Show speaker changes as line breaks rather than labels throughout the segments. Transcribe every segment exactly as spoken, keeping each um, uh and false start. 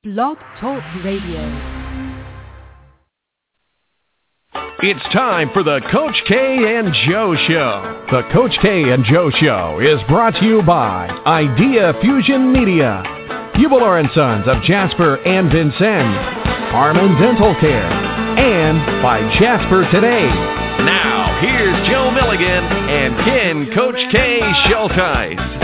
Blog Talk Radio.
It's time for the Coach K and Joe Show. The Coach K and Joe Show is brought to you by Idea Fusion Media, Hubel and Sons of Jasper and Vincennes, Harmon Dental Care, and by Jasper Today. Now, here's Joe Milligan and Ken Coach K Schulteis.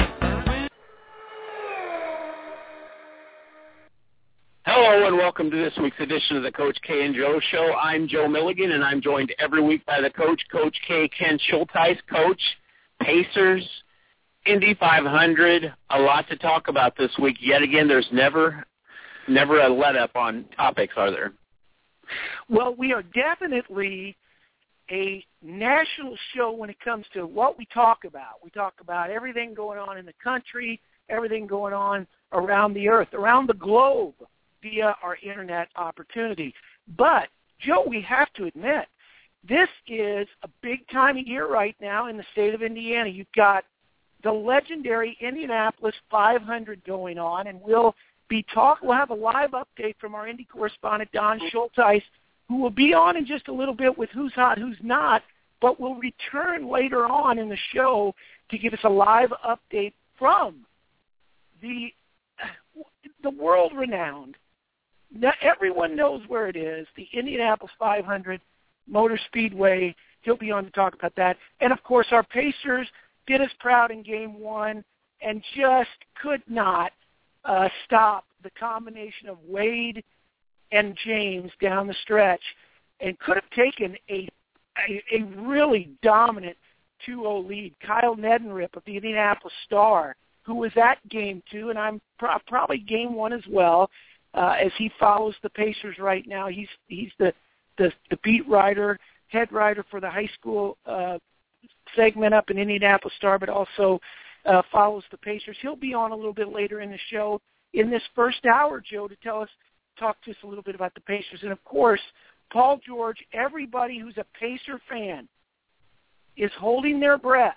Hello and welcome to this week's edition of the Coach K and Joe Show. I'm Joe Milligan, and I'm joined every week by the coach, Coach K, Ken Schulteis. Coach, Pacers, Indy five hundred, a lot to talk about this week. Yet again, there's never, never a let-up on topics, are there?
Well, we are definitely a national show when it comes to what we talk about. We talk about everything going on in the country, everything going on around the earth, around the globe, via our internet opportunity. But, Joe, we have to admit, this is a big time of year right now in the state of Indiana. You've got the legendary Indianapolis five hundred going on, and we'll be talk. We'll have a live update from our Indy correspondent, Don Schulteis, who will be on in just a little bit with Who's Hot, Who's Not, but will return later on in the show to give us a live update from the the world-renowned, now everyone knows where it is, the Indianapolis five hundred Motor Speedway. He'll be on to talk about that. And, of course, our Pacers did us proud in game one and just could not uh, stop the combination of Wade and James down the stretch, and could have taken a, a, a really dominant two oh lead. Kyle Neddenriep of the Indianapolis Star, who was at game two, and I'm pro- probably game one as well, uh, as he follows the Pacers right now. He's he's the, the, the beat writer, head writer for the high school uh, segment up in Indianapolis Star, but also uh, follows the Pacers. He'll be on a little bit later in the show in this first hour, Joe, to tell us, talk to us a little bit about the Pacers. And, of course, Paul George, everybody who's a Pacer fan is holding their breath,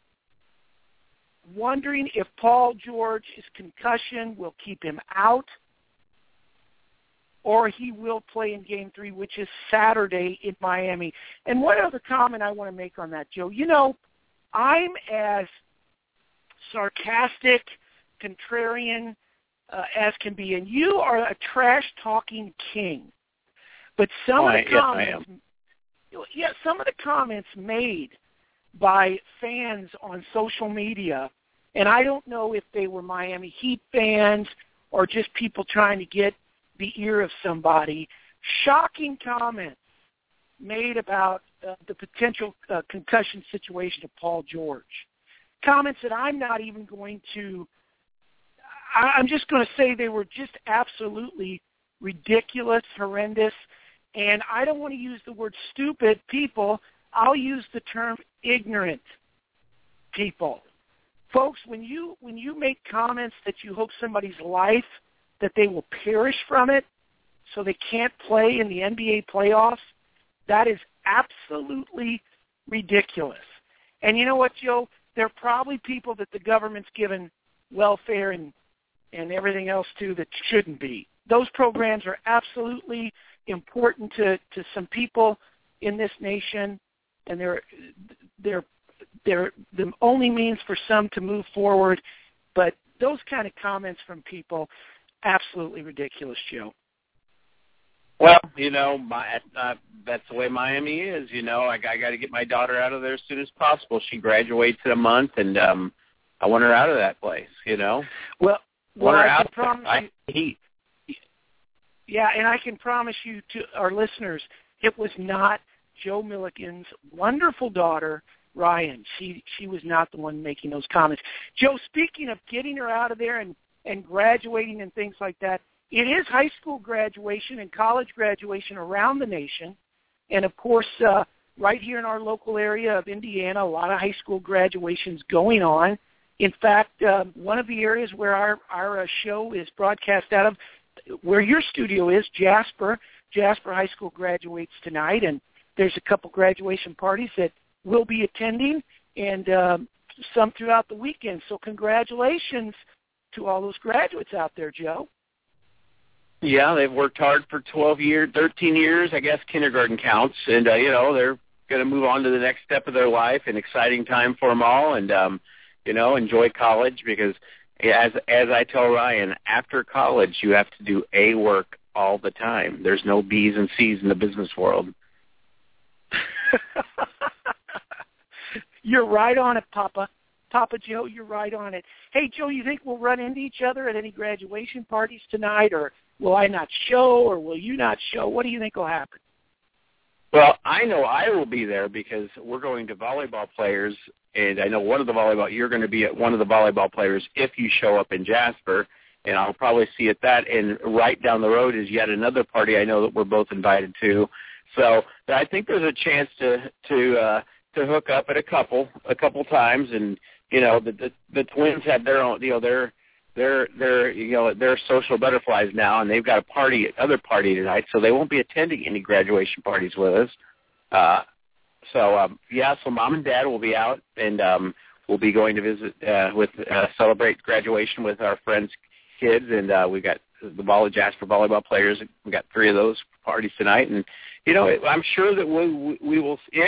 wondering if Paul George's concussion will keep him out or he will play in Game three, which is Saturday in Miami. And one other comment I want to make on that, Joe. You know, I'm as sarcastic, contrarian uh, as can be, and you are a trash-talking king. But some
oh,
of the
I,
comments,
yes,
yeah, some of the comments made by fans on social media, and I don't know if they were Miami Heat fans or just people trying to get the ear of somebody, shocking comments made about uh, the potential uh, concussion situation of Paul George. Comments that I'm not even going to, I, I'm just going to say they were just absolutely ridiculous, horrendous, and I don't want to use the word stupid people. I'll use the term ignorant people. Folks, when you when you make comments that you hope somebody's life, that they will perish from it so they can't play in the N B A playoffs, that is absolutely ridiculous. And you know what, Joe? There are probably people that the government's given welfare and, and everything else to that shouldn't be. Those programs are absolutely important to, to some people in this nation, and they're they're they're the only means for some to move forward. But those kind of comments from people, absolutely ridiculous, Joe.
Well, you know, my, uh, that's the way Miami is. You know, I, I got to get my daughter out of there as soon as possible. She graduates in a month, and um, I want her out of that place. You know.
Well,
well,
well
I
I
can
promise
I heat.
Yeah, and I can promise you to our listeners, it was not Joe Milligan's wonderful daughter, Ryan. She she was not the one making those comments. Joe, speaking of getting her out of there and, and graduating and things like that, it is high school graduation and college graduation around the nation. And, of course, uh, right here in our local area of Indiana, a lot of high school graduations going on. In fact, uh, one of the areas where our, our uh, show is broadcast out of, where your studio is, Jasper, Jasper High School graduates tonight, and there's a couple graduation parties that we'll be attending, and um, some throughout the weekend. So congratulations to all those graduates out there, Joe.
Yeah, they've worked hard for twelve years, thirteen years, I guess kindergarten counts, and, uh, you know, they're going to move on to the next step of their life, an exciting time for them all, and, um, you know, enjoy college because, as as I tell Ryan, after college you have to do A work all the time. There's no B's and C's in the business world.
You're right on it, Papa. Papa Joe, you're right on it. Hey, Joe, you think we'll run into each other at any graduation parties tonight, or will I not show, or will you not show? What do you think will happen?
Well, I know I will be there because we're going to volleyball players, and I know one of the volleyball, you're going to be at one of the volleyball players if you show up in Jasper, and I'll probably see at that. And right down the road is yet another party I know that we're both invited to. So I think there's a chance to to uh, to hook up at a couple a couple times, and you know the the, the twins have their own, you know, they're they're they're you know they're social butterflies now, and they've got a party other party tonight, so they won't be attending any graduation parties with us. Uh, so um, yeah, so mom and dad will be out, and um, we'll be going to visit uh, with uh, celebrate graduation with our friends' kids, and uh, we got the Volley Jasper volleyball players. We got three of those parties tonight, and you know I'm sure that we we will if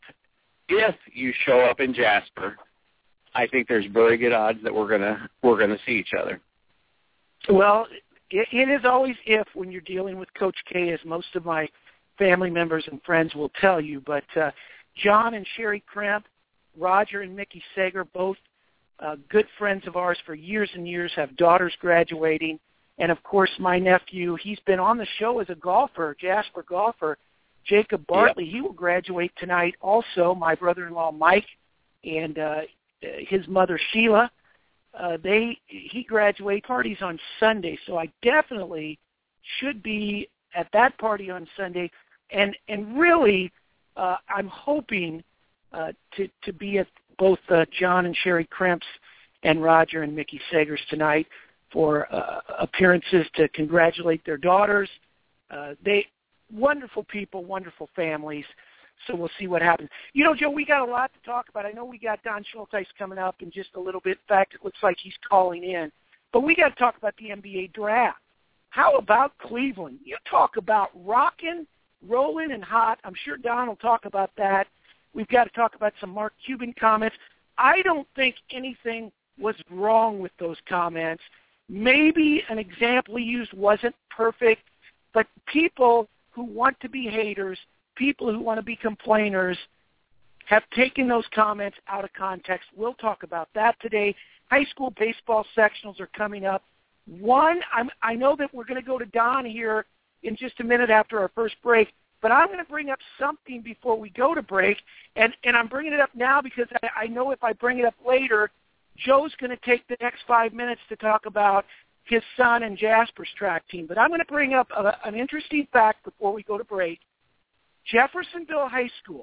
if you show up in Jasper, I think there's very good odds that we're gonna we're gonna see each other.
Well, it, it is always if when you're dealing with Coach K, as most of my family members and friends will tell you. But uh, John and Sherry Kremp, Roger and Mickey Sager, both uh, good friends of ours for years and years, have daughters graduating. And, of course, my nephew, he's been on the show as a golfer, Jasper golfer, Jacob Bartley. Yep. He will graduate tonight also. My brother-in-law, Mike, and uh, his mother, Sheila, uh, they he graduate parties on Sunday. So I definitely should be at that party on Sunday. And, and really, uh, I'm hoping uh, to, to be at both uh, John and Sherry Kremp's and Roger and Mickey Sager's tonight for uh, appearances to congratulate their daughters. Uh, they wonderful people, wonderful families. So we'll see what happens. You know, Joe, we got a lot to talk about. I know we got Don Schulteis coming up in just a little bit. In fact, it looks like he's calling in. But we got to talk about the N B A draft. How about Cleveland? You talk about rocking, rolling, and hot. I'm sure Don will talk about that. We've got to talk about some Mark Cuban comments. I don't think anything was wrong with those comments. Maybe an example he used wasn't perfect, but people who want to be haters, people who want to be complainers, have taken those comments out of context. We'll talk about that today. High school baseball sectionals are coming up. One, I'm, I know that we're going to go to Don here in just a minute after our first break, but I'm going to bring up something before we go to break, and, and I'm bringing it up now because I, I know if I bring it up later, Joe's going to take the next five minutes to talk about his son and Jasper's track team. But I'm going to bring up a, an interesting fact before we go to break. Jeffersonville High School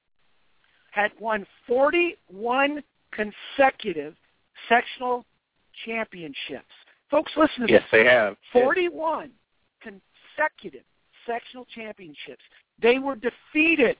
had won forty-one consecutive sectional championships. Folks, listen to
yes,
this.
Yes, they have.
forty-one yes. consecutive sectional championships. They were defeated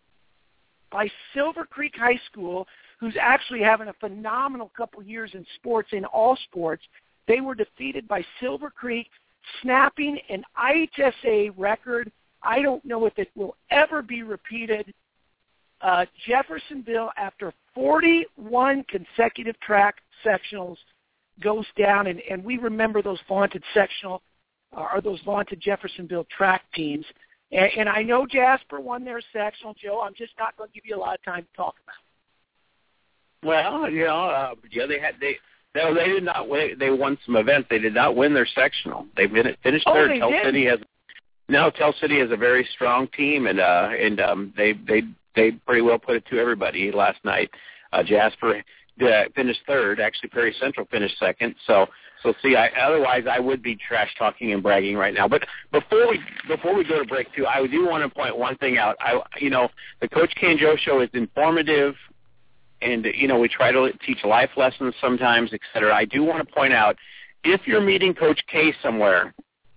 by Silver Creek High School, who's actually having a phenomenal couple years in sports, in all sports. They were defeated by Silver Creek, snapping an I H S A record. I don't know if it will ever be repeated. Uh, Jeffersonville, after forty-one consecutive track sectionals, goes down, and, and we remember those vaunted sectional, uh, or those vaunted Jeffersonville track teams. And, and I know Jasper won their sectional, Joe. I'm just not going to give you a lot of time to talk about it.
Well, you know, uh, yeah, they had they no, they did not win. They won some events. They did not win their sectional. They finished
oh,
third.
They
Tell
did?
City has no. Tell City has a very strong team, and uh, and um, they they they pretty well put it to everybody last night. Uh, Jasper uh, finished third. Actually, Perry Central finished second. So so see, I, otherwise I would be trash talking and bragging right now. But before we before we go to break two, I do want to point one thing out. I you know the Coach K and Joe show is informative. And, you know, we try to teach life lessons sometimes, et cetera. I do want to point out, if you're meeting Coach K somewhere,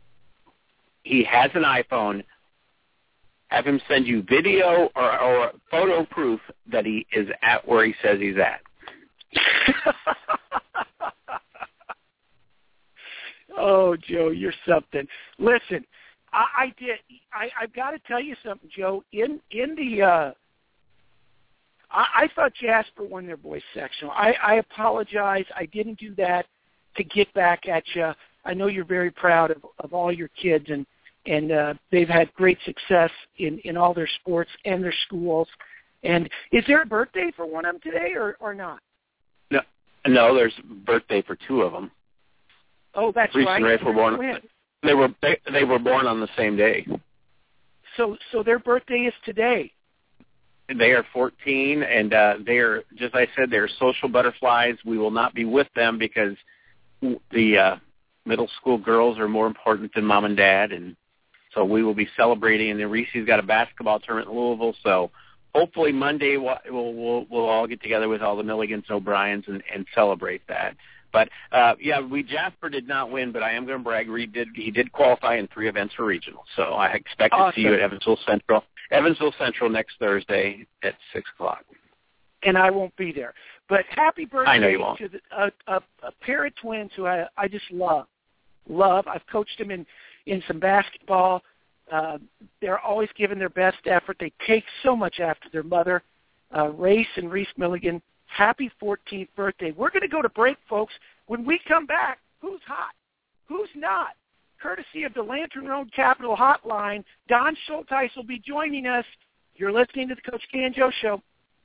he has an iPhone, have him send you video or, or photo proof that he is at where he says he's at.
Oh, Joe, you're something. Listen, I, I did. I, I've got to tell you something, Joe. In in the, uh, I, I thought Jasper won their boys sectional. I, I apologize. I didn't do that to get back at you. I know you're very proud of, of all your kids, and and uh, they've had great success in, in all their sports and their schools. And is there a birthday for one of them today, or, or not?
No, no. There's a birthday for two of them.
Oh, that's
Reese
right.
and Rafe were born. They were they, they were born on the same day.
So so their birthday is today.
They are fourteen, and uh, they are, just like I said, they're social butterflies. We will not be with them because the uh, middle school girls are more important than mom and dad, and so we will be celebrating. And then Reese's got a basketball tournament in Louisville, so hopefully Monday we'll we'll, we'll, we'll all get together with all the Milligans and O'Briens and, and celebrate that. But uh, yeah, we Jasper did not win, but I am going to brag. Reed did he did qualify in three events for regional, so I expect
awesome.
to see you at Evansville Central. Evansville Central next Thursday at six o'clock.
And I won't be there. But happy birthday
I know you won't.
to the, a, a, a pair of twins who I, I just love. Love. I've coached them in, in some basketball. Uh, they're always giving their best effort. They take so much after their mother. Uh, Race and Reese Milligan, happy fourteenth birthday. We're going to go to break, folks. When we come back, who's hot? Who's not? Courtesy of the Lantern Road Capital Hotline, Don Schulteis will be joining us. You're listening to the Coach K and Joe Show.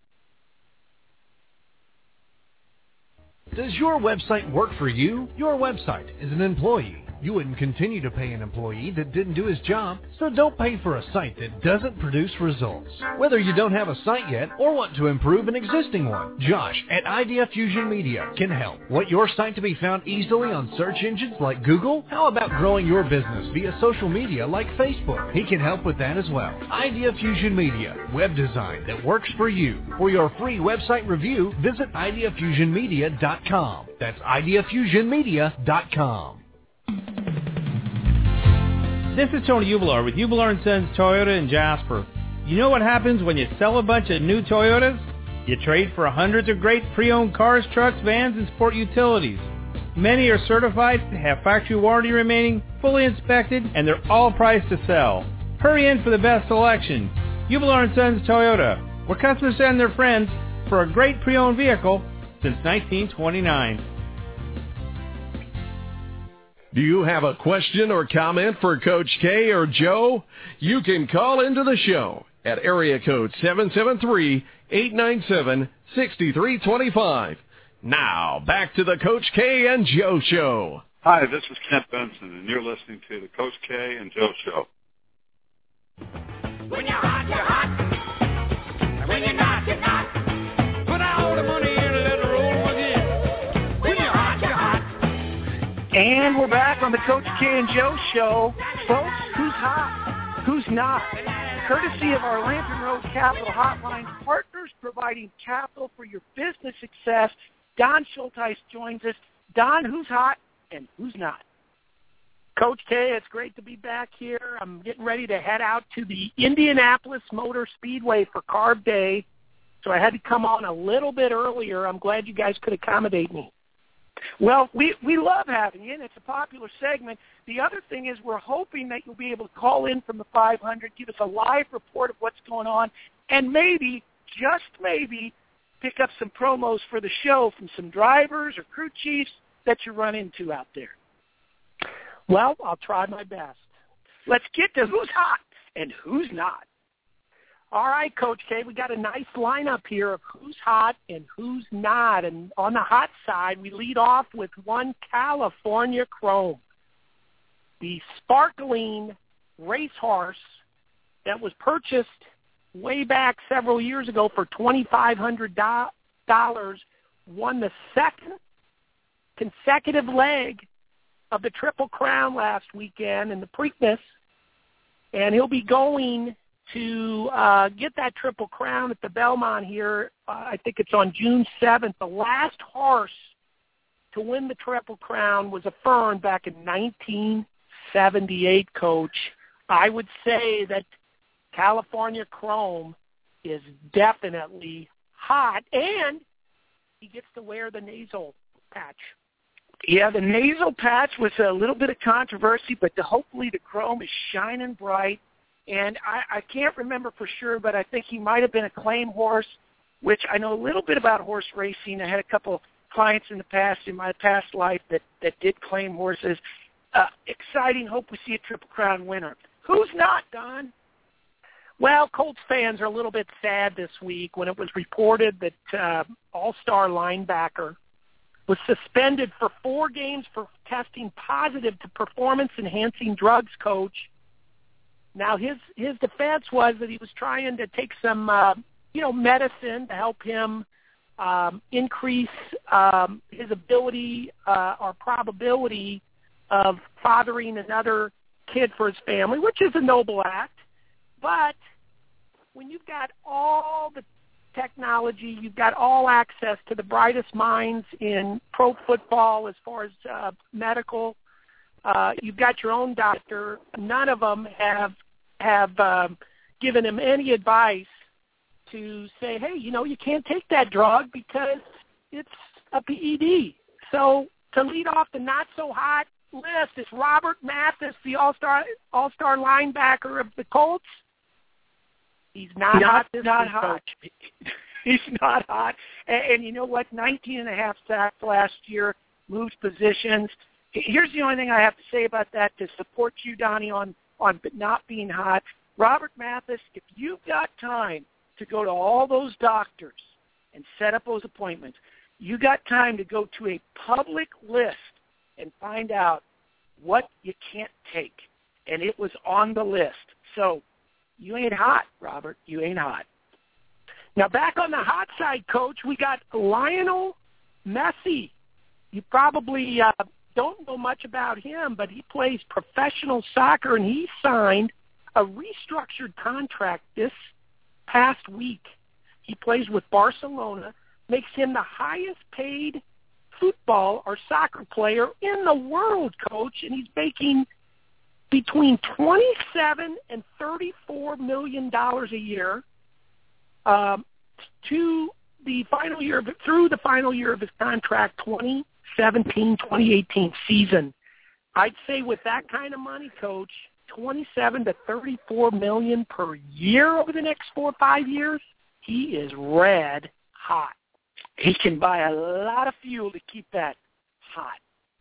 Does your website work for you? Your website is an employee. You wouldn't continue to pay an employee that didn't do his job, so don't pay for a site that doesn't produce results. Whether you don't have a site yet or want to improve an existing one, Josh at Idea Fusion Media can help. Want your site to be found easily on search engines like Google? How about growing your business via social media like Facebook? He can help with that as well. Idea Fusion Media, web design that works for you. For your free website review, visit idea fusion media dot com. That's idea fusion media dot com.
This is Tony Ubelar with Ubelar and Sons Toyota in Jasper. You know what happens when you sell a bunch of new Toyotas? You trade for hundreds of great pre-owned cars, trucks, vans, and sport utilities. Many are certified, have factory warranty remaining, fully inspected, and they're all priced to sell. Hurry in for the best selection. Ubelar and Sons Toyota, where customers send their friends for a great pre-owned vehicle since nineteen twenty-nine.
Do you have a question or comment for Coach K or Joe? You can call into the show at area code seven seven three, eight nine seven, six three two five. Now, back to the Coach K and Joe Show.
Hi, this is Kent Benson, and you're listening to the Coach K and Joe Show.
When you're hot, you're hot. And when you're not, you're not. Put all the money in and let it roll again. When you're hot, you're hot.
And we're back on the Coach K and Joe Show. Folks, who's hot? Who's not? Courtesy of our Lantern Road Capital Hotline, partners providing capital for your business success. Don Schulteis joins us. Don, who's hot and who's not? Coach K, it's great to be back here. I'm getting ready to head out to the Indianapolis Motor Speedway for Carb Day, so I had to come on a little bit earlier. I'm glad you guys could accommodate me. Well, we, we love having you, and it's a popular segment. The other thing is we're hoping that you'll be able to call in from the five hundred, give us a live report of what's going on, and maybe, just maybe, pick up some promos for the show from some drivers or crew chiefs that you run into out there. Well, I'll try my best. Let's get to who's hot and who's not. All right, Coach K, we got a nice lineup here of who's hot and who's not. And on the hot side, we lead off with one California Chrome, the sparkling racehorse that was purchased way back several years ago for twenty-five hundred dollars, won the second consecutive leg of the Triple Crown last weekend in the Preakness, and he'll be going to uh, get that Triple Crown at the Belmont here. Uh, I think it's on June seventh. The last horse to win the Triple Crown was affirmed back in nineteen seventy-eight, Coach. I would say that California Chrome is definitely hot, and he gets to wear the nasal patch. Yeah, the nasal patch was a little bit of controversy, but the, hopefully the chrome is shining bright. And I, I can't remember for sure, but I think he might have been a claim horse, which I know a little bit about horse racing. I had a couple clients in the past, in my past life, that, that did claim horses. Uh, exciting. Hope we see a Triple Crown winner. Who's not, Don? Well, Colts fans are a little bit sad this week when it was reported that uh, all-star linebacker was suspended for four games for testing positive to performance-enhancing drugs, Coach. Now, his his defense was that he was trying to take some, uh, you know, medicine to help him um, increase um, his ability uh, or probability of fathering another kid for his family, which is a noble act. But when you've got all the technology, you've got all access to the brightest minds in pro football as far as uh, medical, uh, you've got your own doctor. None of them have have um, given him any advice to say, hey, you know, you can't take that drug because it's a P E D. So to lead off the not-so-hot list is Robert Mathis, the all-star all-star linebacker of the Colts. He's not, not hot. This not hot. He's not hot. And, and you know what? nineteen and a half sacks last year, moved positions. Here's the only thing I have to say about that to support you, Donnie, on, on not being hot. Robert Mathis, if you've got time to go to all those doctors and set up those appointments, you got time to go to a public list and find out what you can't take. And it was on the list. So you ain't hot, Robert. You ain't hot. Now, back on the hot side, Coach, we got Lionel Messi. You probably uh, don't know much about him, but he plays professional soccer, and he signed a restructured contract this past week. He plays with Barcelona, makes him the highest-paid football or soccer player in the world, Coach, and he's making between twenty-seven and thirty-four million dollars a year um, to the final year of, through the final year of his contract, twenty seventeen twenty eighteen season. I'd say with that kind of money, Coach, twenty-seven to thirty-four million per year over the next four or five years, he is red hot. He can buy a lot of fuel to keep that hot.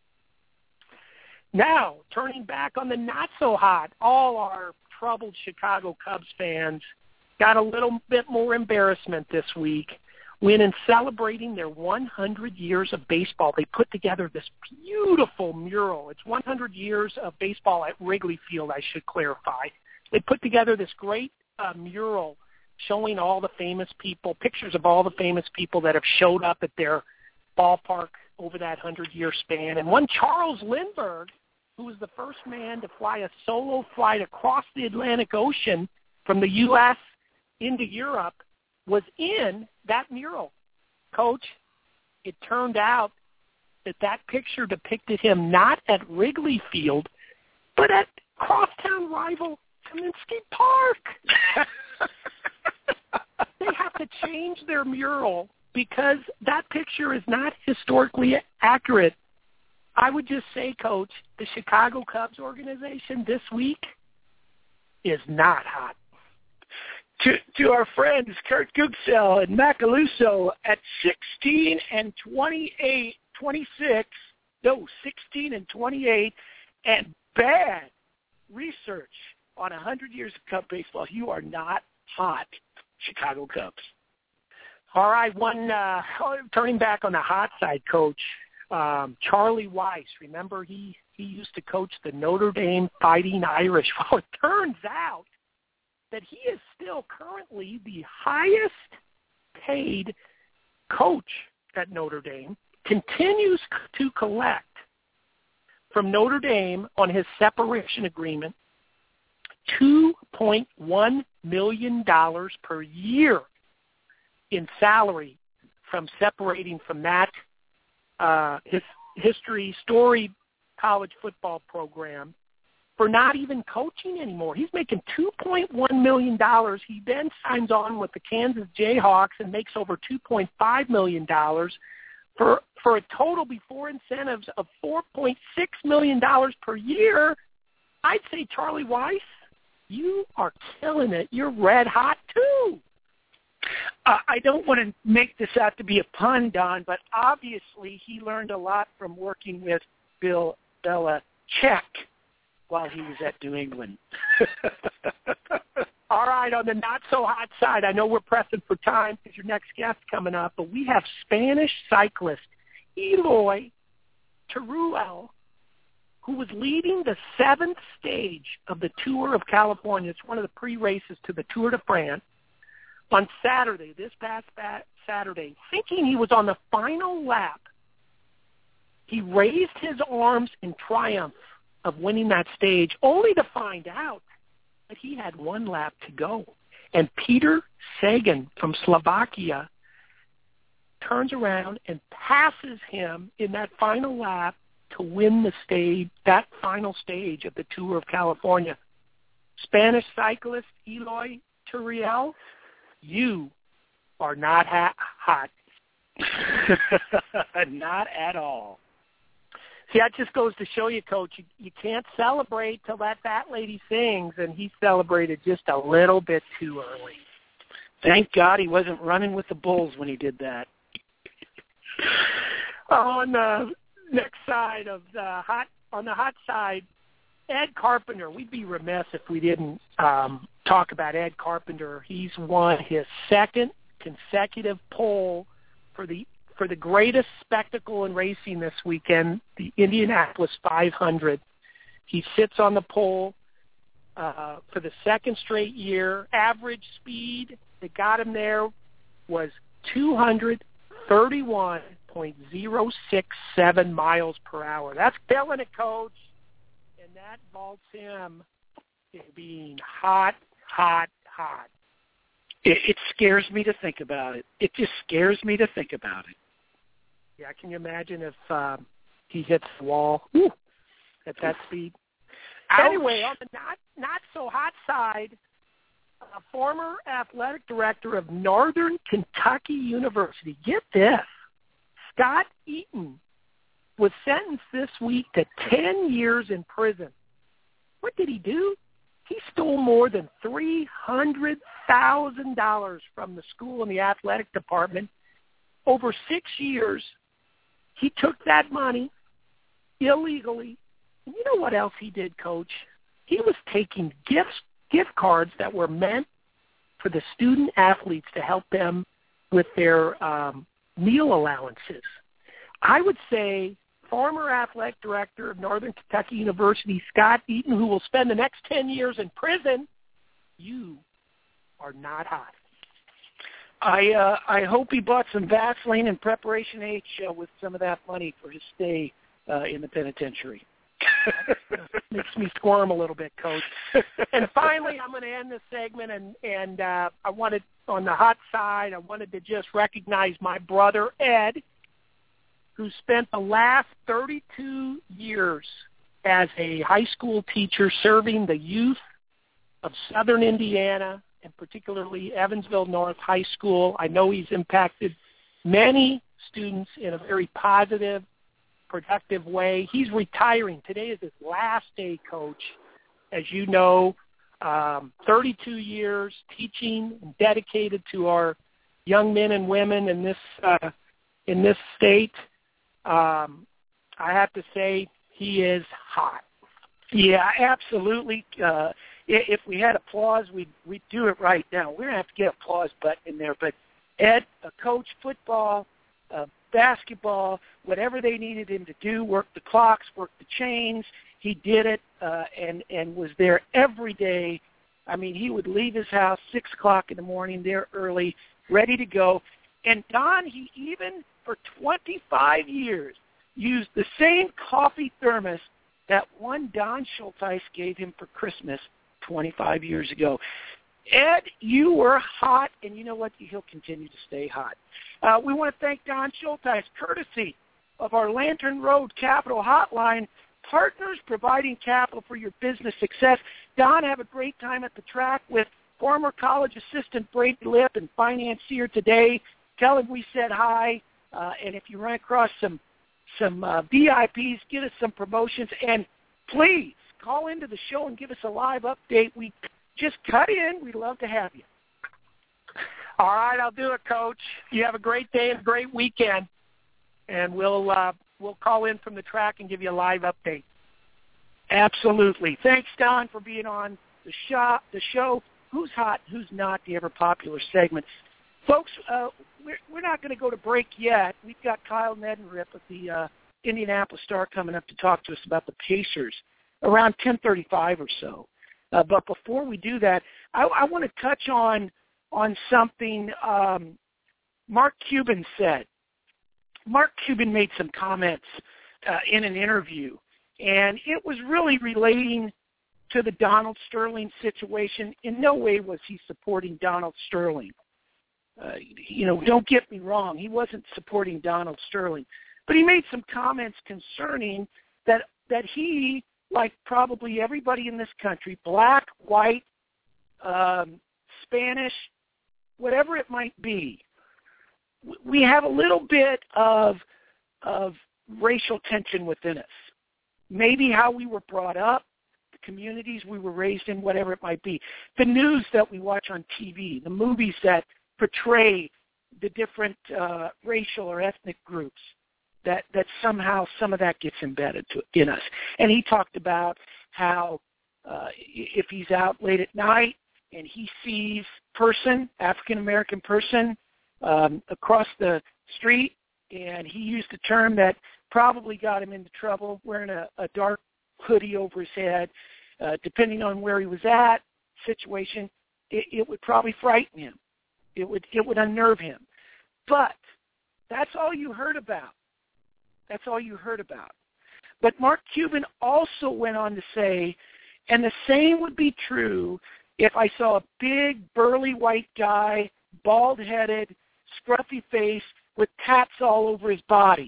Now, turning back on the not-so-hot, all our troubled Chicago Cubs fans got a little bit more embarrassment this week when, in celebrating their one hundred years of baseball, they put together this beautiful mural. It's one hundred years of baseball at Wrigley Field, I should clarify. They put together this great uh, mural showing all the famous people, pictures of all the famous people that have showed up at their ballpark over that hundred-year span. And one Charles Lindbergh, who was the first man to fly a solo flight across the Atlantic Ocean from the U S into Europe, was in that mural. Coach, it turned out that that picture depicted him not at Wrigley Field, but at crosstown rival Comiskey Park. They have to change their mural because that picture is not historically accurate. I would just say, Coach, the Chicago Cubs organization this week is not hot. To, to our friends Kurt Guxell and Macaluso at sixteen and twenty-eight, twenty-six, no, sixteen and twenty-eight, and bad research on one hundred years of Cub baseball, you are not hot, Chicago Cubs. All right, one uh, turning back on the hot side, Coach. Um, Charlie Weiss, remember he, he used to coach the Notre Dame Fighting Irish. Well, it turns out that he is still currently the highest paid coach at Notre Dame, continues to collect from Notre Dame on his separation agreement two point one million dollars per year in salary from separating from that uh, his history story college football program for not even coaching anymore. He's making two point one million dollars. He then signs on with the Kansas Jayhawks and makes over two point five million dollars for for a total before incentives of four point six million dollars per year, I'd say, Charlie Weiss, you are killing it. You're red hot, too.
Uh, I don't want to make this out to be a pun, Don, but obviously he learned a lot from working with Bill Belichick while he was at New England.
All right, on the not-so-hot side, I know we're pressing for time because your next guest's coming up, but we have Spanish cyclist Eloy Teruel, who was leading the seventh stage of the Tour of California. It's one of the pre-races to the Tour de France. On Saturday, this past Saturday, thinking he was on the final lap, he raised his arms in triumph of winning that stage, only to find out that he had one lap to go. And Peter Sagan from Slovakia turns around and passes him in that final lap to win the stage, that final stage of the Tour of California. Spanish cyclist Eloy Teruel, you are not ha- hot.
Not at all.
See, that just goes to show you, Coach, you, you can't celebrate till that fat lady sings, and he celebrated just a little bit too early.
Thank God he wasn't running with the bulls when he did that.
On the next side of the hot, on the hot side, Ed Carpenter. We'd be remiss if we didn't um, talk about Ed Carpenter. He's won his second consecutive pole for the for the greatest spectacle in racing this weekend, the Indianapolis five hundred. He sits on the pole uh, for the second straight year. Average speed that got him there was two thirty-one point oh six seven miles per hour. That's killing it, Coach. And that vaults him in being hot, hot, hot.
It, it scares me to think about it. It just scares me to think about it.
Yeah, can you imagine if um, he hits the wall Woo, at that speed?
Ouch.
Anyway, on the not not so hot side, a former athletic director of Northern Kentucky University. Get this, Scott Eaton was sentenced this week to ten years in prison. What did he do? He stole more than three hundred thousand dollars from the school and the athletic department. Over six years, he took that money illegally. And you know what else he did, Coach? He was taking gifts, gift cards that were meant for the student athletes to help them with their um, meal allowances. I would say former athletic director of Northern Kentucky University, Scott Eaton, who will spend the next ten years in prison, you are not hot.
I uh, I hope he bought some Vaseline and Preparation H uh, with some of that money for his stay uh, in the penitentiary.
Makes me squirm a little bit, Coach. And finally, I'm going to end this segment, and, and uh, I wanted, on the hot side, I wanted to just recognize my brother, Ed, who spent the last thirty-two years as a high school teacher serving the youth of Southern Indiana, and particularly Evansville North High School. I know he's impacted many students in a very positive, productive way. He's retiring. Today is his last day, Coach. As you know, um, thirty-two years teaching and dedicated to our young men and women in this uh, in this state. Um, I have to say he is hot.
Yeah, absolutely. Uh, if we had applause, we'd, we'd do it right now. We're going to have to get an applause button in there. But Ed, a coach, football, uh, basketball, whatever they needed him to do, work the clocks, work the chains, he did it uh, and, and was there every day. I mean, he would leave his house six o'clock in the morning, there early, ready to go. And Don, he even for twenty-five years used the same coffee thermos that one Don Schulteis gave him for Christmas twenty-five years ago. Ed, you were hot, and you know what? He'll continue to stay hot. Uh, we want to thank Don Schulteis, courtesy of our Lantern Road Capital Hotline, partners providing capital for your business success. Don, have a great time at the track with former college assistant Brady Lip and financier today. Tell him we said hi.
Uh, and if you run across some some uh, V I Ps, get us some promotions. And please call into the show and give us a live update. We just cut in. We'd love to have you.
All right, I'll do it, Coach. You have a great day and a great weekend. And we'll uh, we'll call in from the track and give you a live update.
Absolutely. Thanks, Don, for being on the show. The show. Who's hot, who's not, the ever-popular segment. Folks, uh, we're, we're not going to go to break yet. We've got Kyle Neddenriep of the uh, Indianapolis Star coming up to talk to us about the Pacers around ten thirty-five or so. Uh, but before we do that, I, I want to touch on on something um, Mark Cuban said. Mark Cuban made some comments uh, in an interview, and it was really relating to the Donald Sterling situation. In no way was he supporting Donald Sterling. Uh, you know, don't get me wrong. He wasn't supporting Donald Sterling. But he made some comments concerning that, that he, like probably everybody in this country, black, white, um, Spanish, whatever it might be, we have a little bit of, of racial tension within us. Maybe how we were brought up, communities we were raised in, whatever it might be. The news that we watch on T V, the movies that portray the different uh, racial or ethnic groups, that, that somehow some of that gets embedded to, in us. And he talked about how uh, if he's out late at night and he sees person, African-American person, um, across the street, and he used a term that probably got him into trouble, wearing a, a dark hoodie over his head, uh, depending on where he was at, situation, it, it would probably frighten him. It would it would unnerve him. But that's all you heard about. That's all you heard about. But Mark Cuban also went on to say, and the same would be true if I saw a big, burly white guy, bald-headed, scruffy face, with tats all over his body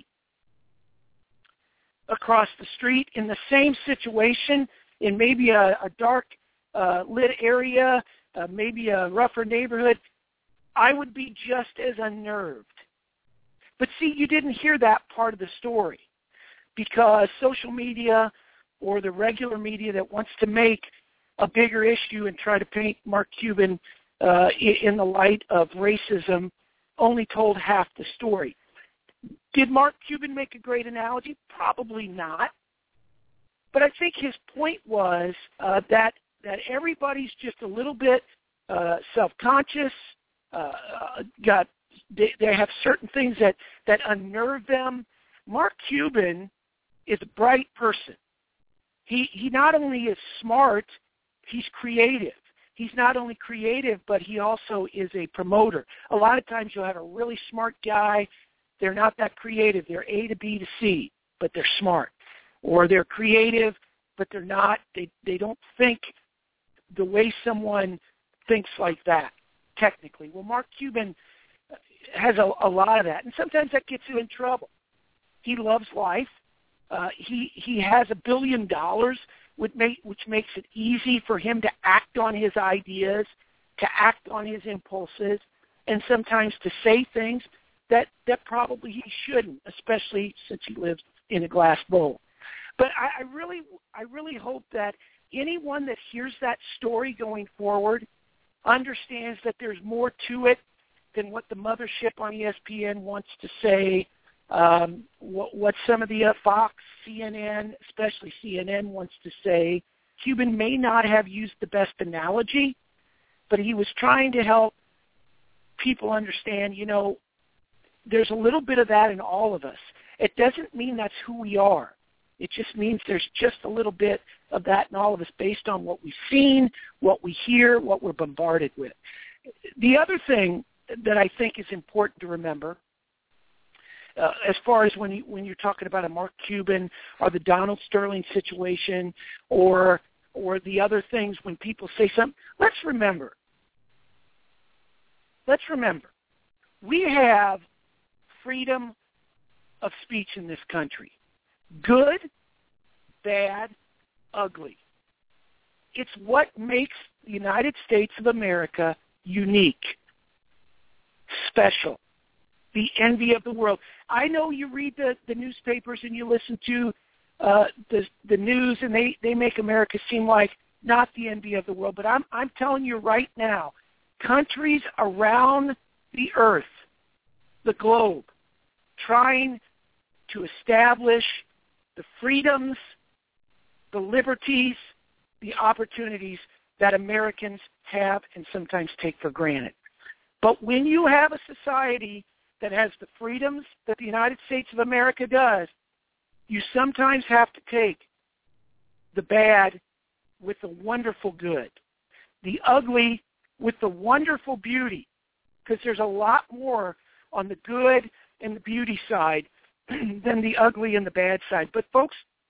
across the street in the same situation, in maybe a, a dark uh, lit area, uh, maybe a rougher neighborhood, I would be just as unnerved. But see, you didn't hear that part of the story because social media or the regular media that wants to make a bigger issue and try to paint Mark Cuban uh, in the light of racism only told half the story. Did Mark Cuban make a great analogy? Probably not. But I think his point was uh, that that everybody's just a little bit uh, self-conscious, uh, got they, they have certain things that, that unnerve them. Mark Cuban is a bright person. He he not only is smart, he's creative. He's not only creative, but he also is a promoter. A lot of times you'll have a really smart guy. They're not that creative. They're A to B to C, but they're smart. Or they're creative, but they're not. They they don't think the way someone thinks like that, technically. Well, Mark Cuban has a, a lot of that, and sometimes that gets you in trouble. He loves life. Uh, he he has a billion dollars, which, make, which makes it easy for him to act on his ideas, to act on his impulses, and sometimes to say things that, that probably he shouldn't, especially since he lives in a glass bowl. But I, I really I really hope that anyone that hears that story going forward understands that there's more to it than what the mothership on E S P N wants to say, um, what, what some of the uh, Fox, C N N, especially C N N wants to say. Cuban may not have used the best analogy, but he was trying to help people understand, you know, there's a little bit of that in all of us. It doesn't mean that's who we are. It just means there's just a little bit of that in all of us based on what we've seen, what we hear, what we're bombarded with. The other thing that I think is important to remember, uh, as far as when, you, when you're talking about a Mark Cuban or the Donald Sterling situation or or the other things when people say something, let's remember, let's remember, we have freedom of speech in this country. Good, bad, ugly. It's what makes the United States of America unique, special. the envy of the world. I know you read the, the newspapers and you listen to uh, the the news, and they, they make America seem like not the envy of the world. But I'm I'm telling you right now, countries around the earth, the globe, trying to establish the freedoms, the liberties, the opportunities that Americans have and sometimes take for granted. But when you have a society that has the freedoms that the United States of America does, you sometimes have to take the bad with the wonderful good, the ugly with the wonderful beauty, because there's a lot more on the good and the beauty side than the ugly and the bad side. But folks,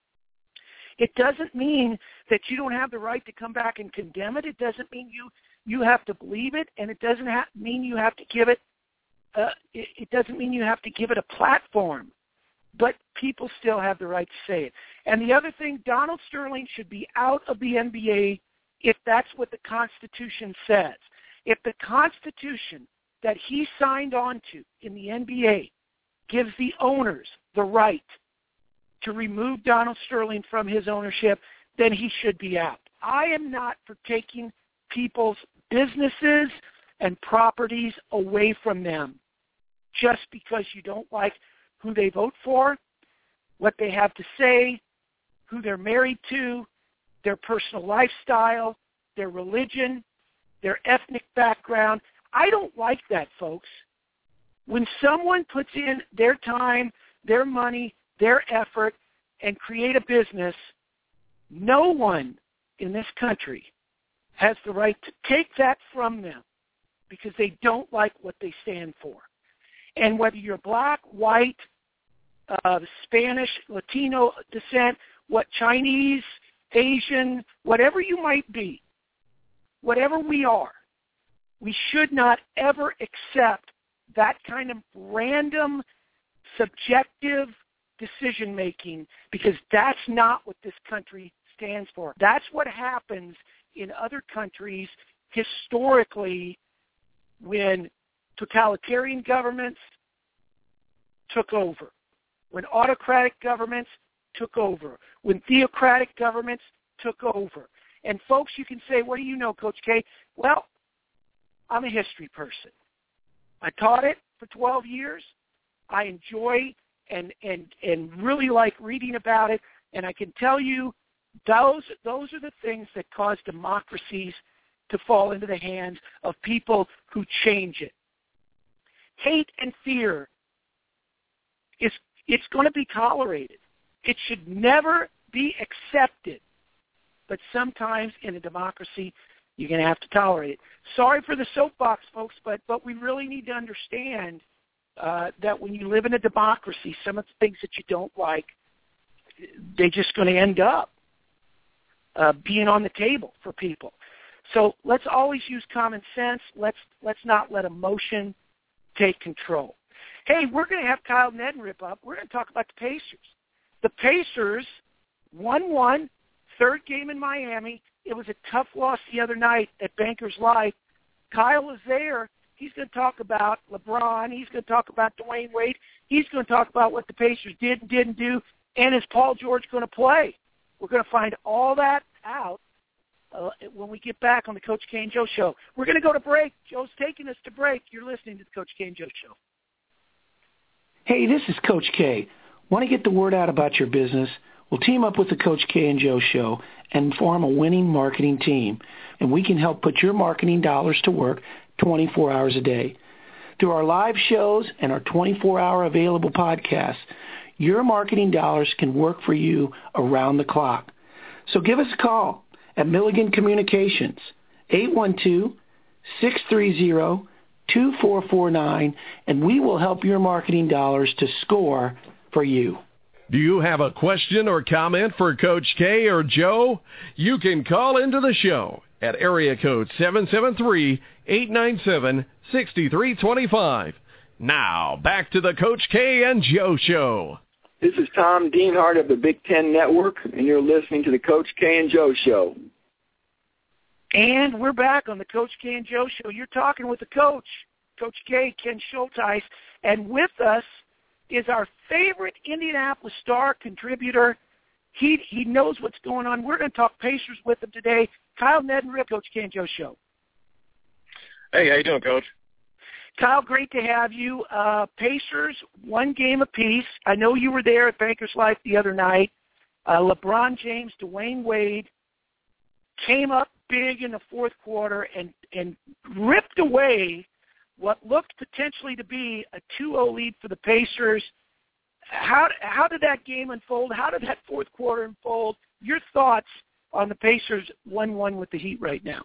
it doesn't mean that you don't have the right to come back and condemn it. It doesn't mean you, you have to believe it, and it doesn't ha- mean you have to give it. Uh, it, it doesn't mean you have to give it a platform. But people still have the right to say it. And the other thing, Donald Sterling should be out of the N B A if that's what the Constitution says. If the Constitution that he signed on to in the N B A gives the owners the right to remove Donald Sterling from his ownership, then he should be out. I am not for taking people's businesses and properties away from them just because you don't like who they vote for, what they have to say, who they're married to, their personal lifestyle, their religion, their ethnic background. I don't like that, folks. When someone puts in their time, their money, their effort, and create a business, no one in this country has the right to take that from them because they don't like what they stand for. And whether you're black, white, uh, Spanish, Latino descent, what Chinese, Asian, whatever you might be, whatever we are, we should not ever accept that kind of random, subjective decision-making, because that's not what this country stands for. That's what happens in other countries historically when totalitarian governments took over, when autocratic governments took over, when theocratic governments took over. And folks, you can say, what do you know, Coach K? Well, I'm a history person. I taught it for twelve years. I enjoy and, and, and really like reading about it. And I can tell you those, those are the things that cause democracies to fall into the hands of people who change it. Hate and fear, is it's going to be tolerated. It should never be accepted. But sometimes in a democracy, you're going to have to tolerate it. Sorry for the soapbox, folks, but, but we really need to understand uh, that when you live in a democracy, some of the things that you don't like, they're just going to end up uh, being on the table for people. So let's always use common sense. Let's let's not let emotion take control. Hey, we're going to have Kyle Neddenriep up. We're going to talk about the Pacers. The Pacers won one, third game in Miami. It was a tough loss the other night at Bankers Life. Kyle is there. He's going to talk about LeBron. He's going to talk about Dwayne Wade. He's going to talk about what the Pacers did and didn't do. And is Paul George going to play? We're going to find all that out uh, when we get back on the Coach K and Joe Show. We're going to go to break. Joe's taking us to break. You're listening to the Coach K and Joe Show.
Hey, this is Coach K. Want to get the word out about your business? We'll team up with the Coach K and Joe Show and form a winning marketing team, and we can help put your marketing dollars to work twenty-four hours a day. Through our live shows and our twenty-four hour available podcasts, your marketing dollars can work for you around the clock. So give us a call at Milligan Communications, eight one two, six three zero, two four four nine, and we will help your marketing dollars to score for you.
Do you have a question or comment for Coach K or Joe? You can call into the show at area code seven seven three, eight nine seven, six three two five. Now, back to the Coach K and Joe Show.
This is Tom Dienhart of the Big Ten Network, and you're listening to the Coach K and Joe Show.
And we're back on the Coach K and Joe Show. You're talking with the coach.
Coach K, Ken Schulteis, and with us is our favorite Indianapolis Star contributor. He he knows what's going on. We're going to talk Pacers with him today. Kyle Neddenriep, Coach K and Joe Show.
Hey, how you doing, Coach?
Kyle, great to have you. Uh, Pacers, one game apiece. I know you were there at Bankers Life the other night. Uh, LeBron James, Dwayne Wade came up big in the fourth quarter and, and ripped away what looked potentially to be a two oh lead for the Pacers. How how did that game unfold? How did that fourth quarter unfold? Your thoughts on the Pacers one one with the Heat right now?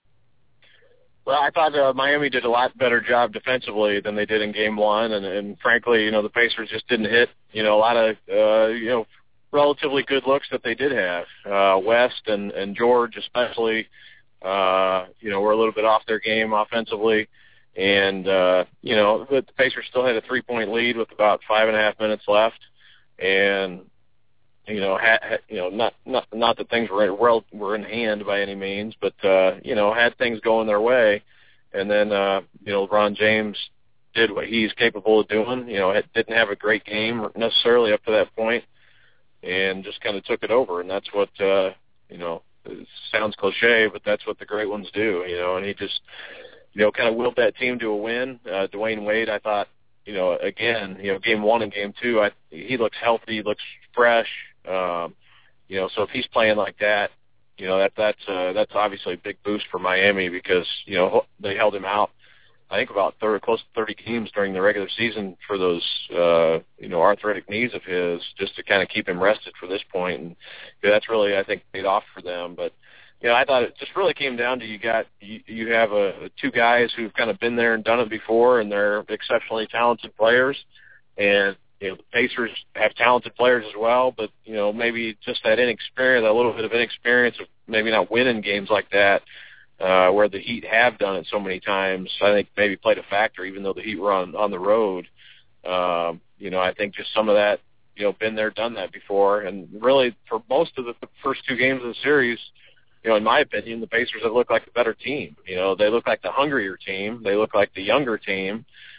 Well, I thought uh, Miami did a lot better job defensively than they did in game one, and, and frankly, you know, the Pacers just didn't hit, you know, a lot of, uh, you know, relatively good looks that they did have. Uh, West and, and George especially, uh, you know, were a little bit off their game offensively. And, uh, you know, the Pacers still had a three-point lead with about five and a half minutes left. And, you know, had, had, you know, not, not, not that things were, well, were in hand by any means, but, uh, you know, had things going their way. And then, uh, you know, LeBron James did what he's capable of doing. You know, it didn't have a great game necessarily up to that point, and just kind of took it over. And that's what, uh, you know, it sounds cliche, but that's what the great ones do, you know, and he just, you know, kind of willed that team to a win. Uh, Dwayne Wade, I thought, you know, again, you know, game one and game two, I, he looks healthy, looks fresh. Um, you know, so if he's playing like that, you know, that that's uh, that's obviously a big boost for Miami because, you know, they held him out, I think, about thirty, close to thirty games during the regular season for those, uh, you know, arthritic knees of his, just to kind of keep him rested for this point. And you know, that's really, I think, paid off for them. But, you know, I thought it just really came down to you got you, you have a, two guys who've kind of been there and done it before, and they're exceptionally talented players. And, you know, the Pacers have talented players as well, but, you know, maybe just that inexperience, a little bit of inexperience of maybe not winning games like that, uh, where the Heat have done it so many times, I think maybe played a factor, even though the Heat were on, on the road. Um, you know, I think just some of that, you know, been there, done that before. And really, for most of the first two games of the series, you know, in my opinion, the Pacers have looked like the better team. You know, they look like the hungrier team. They look like the younger team.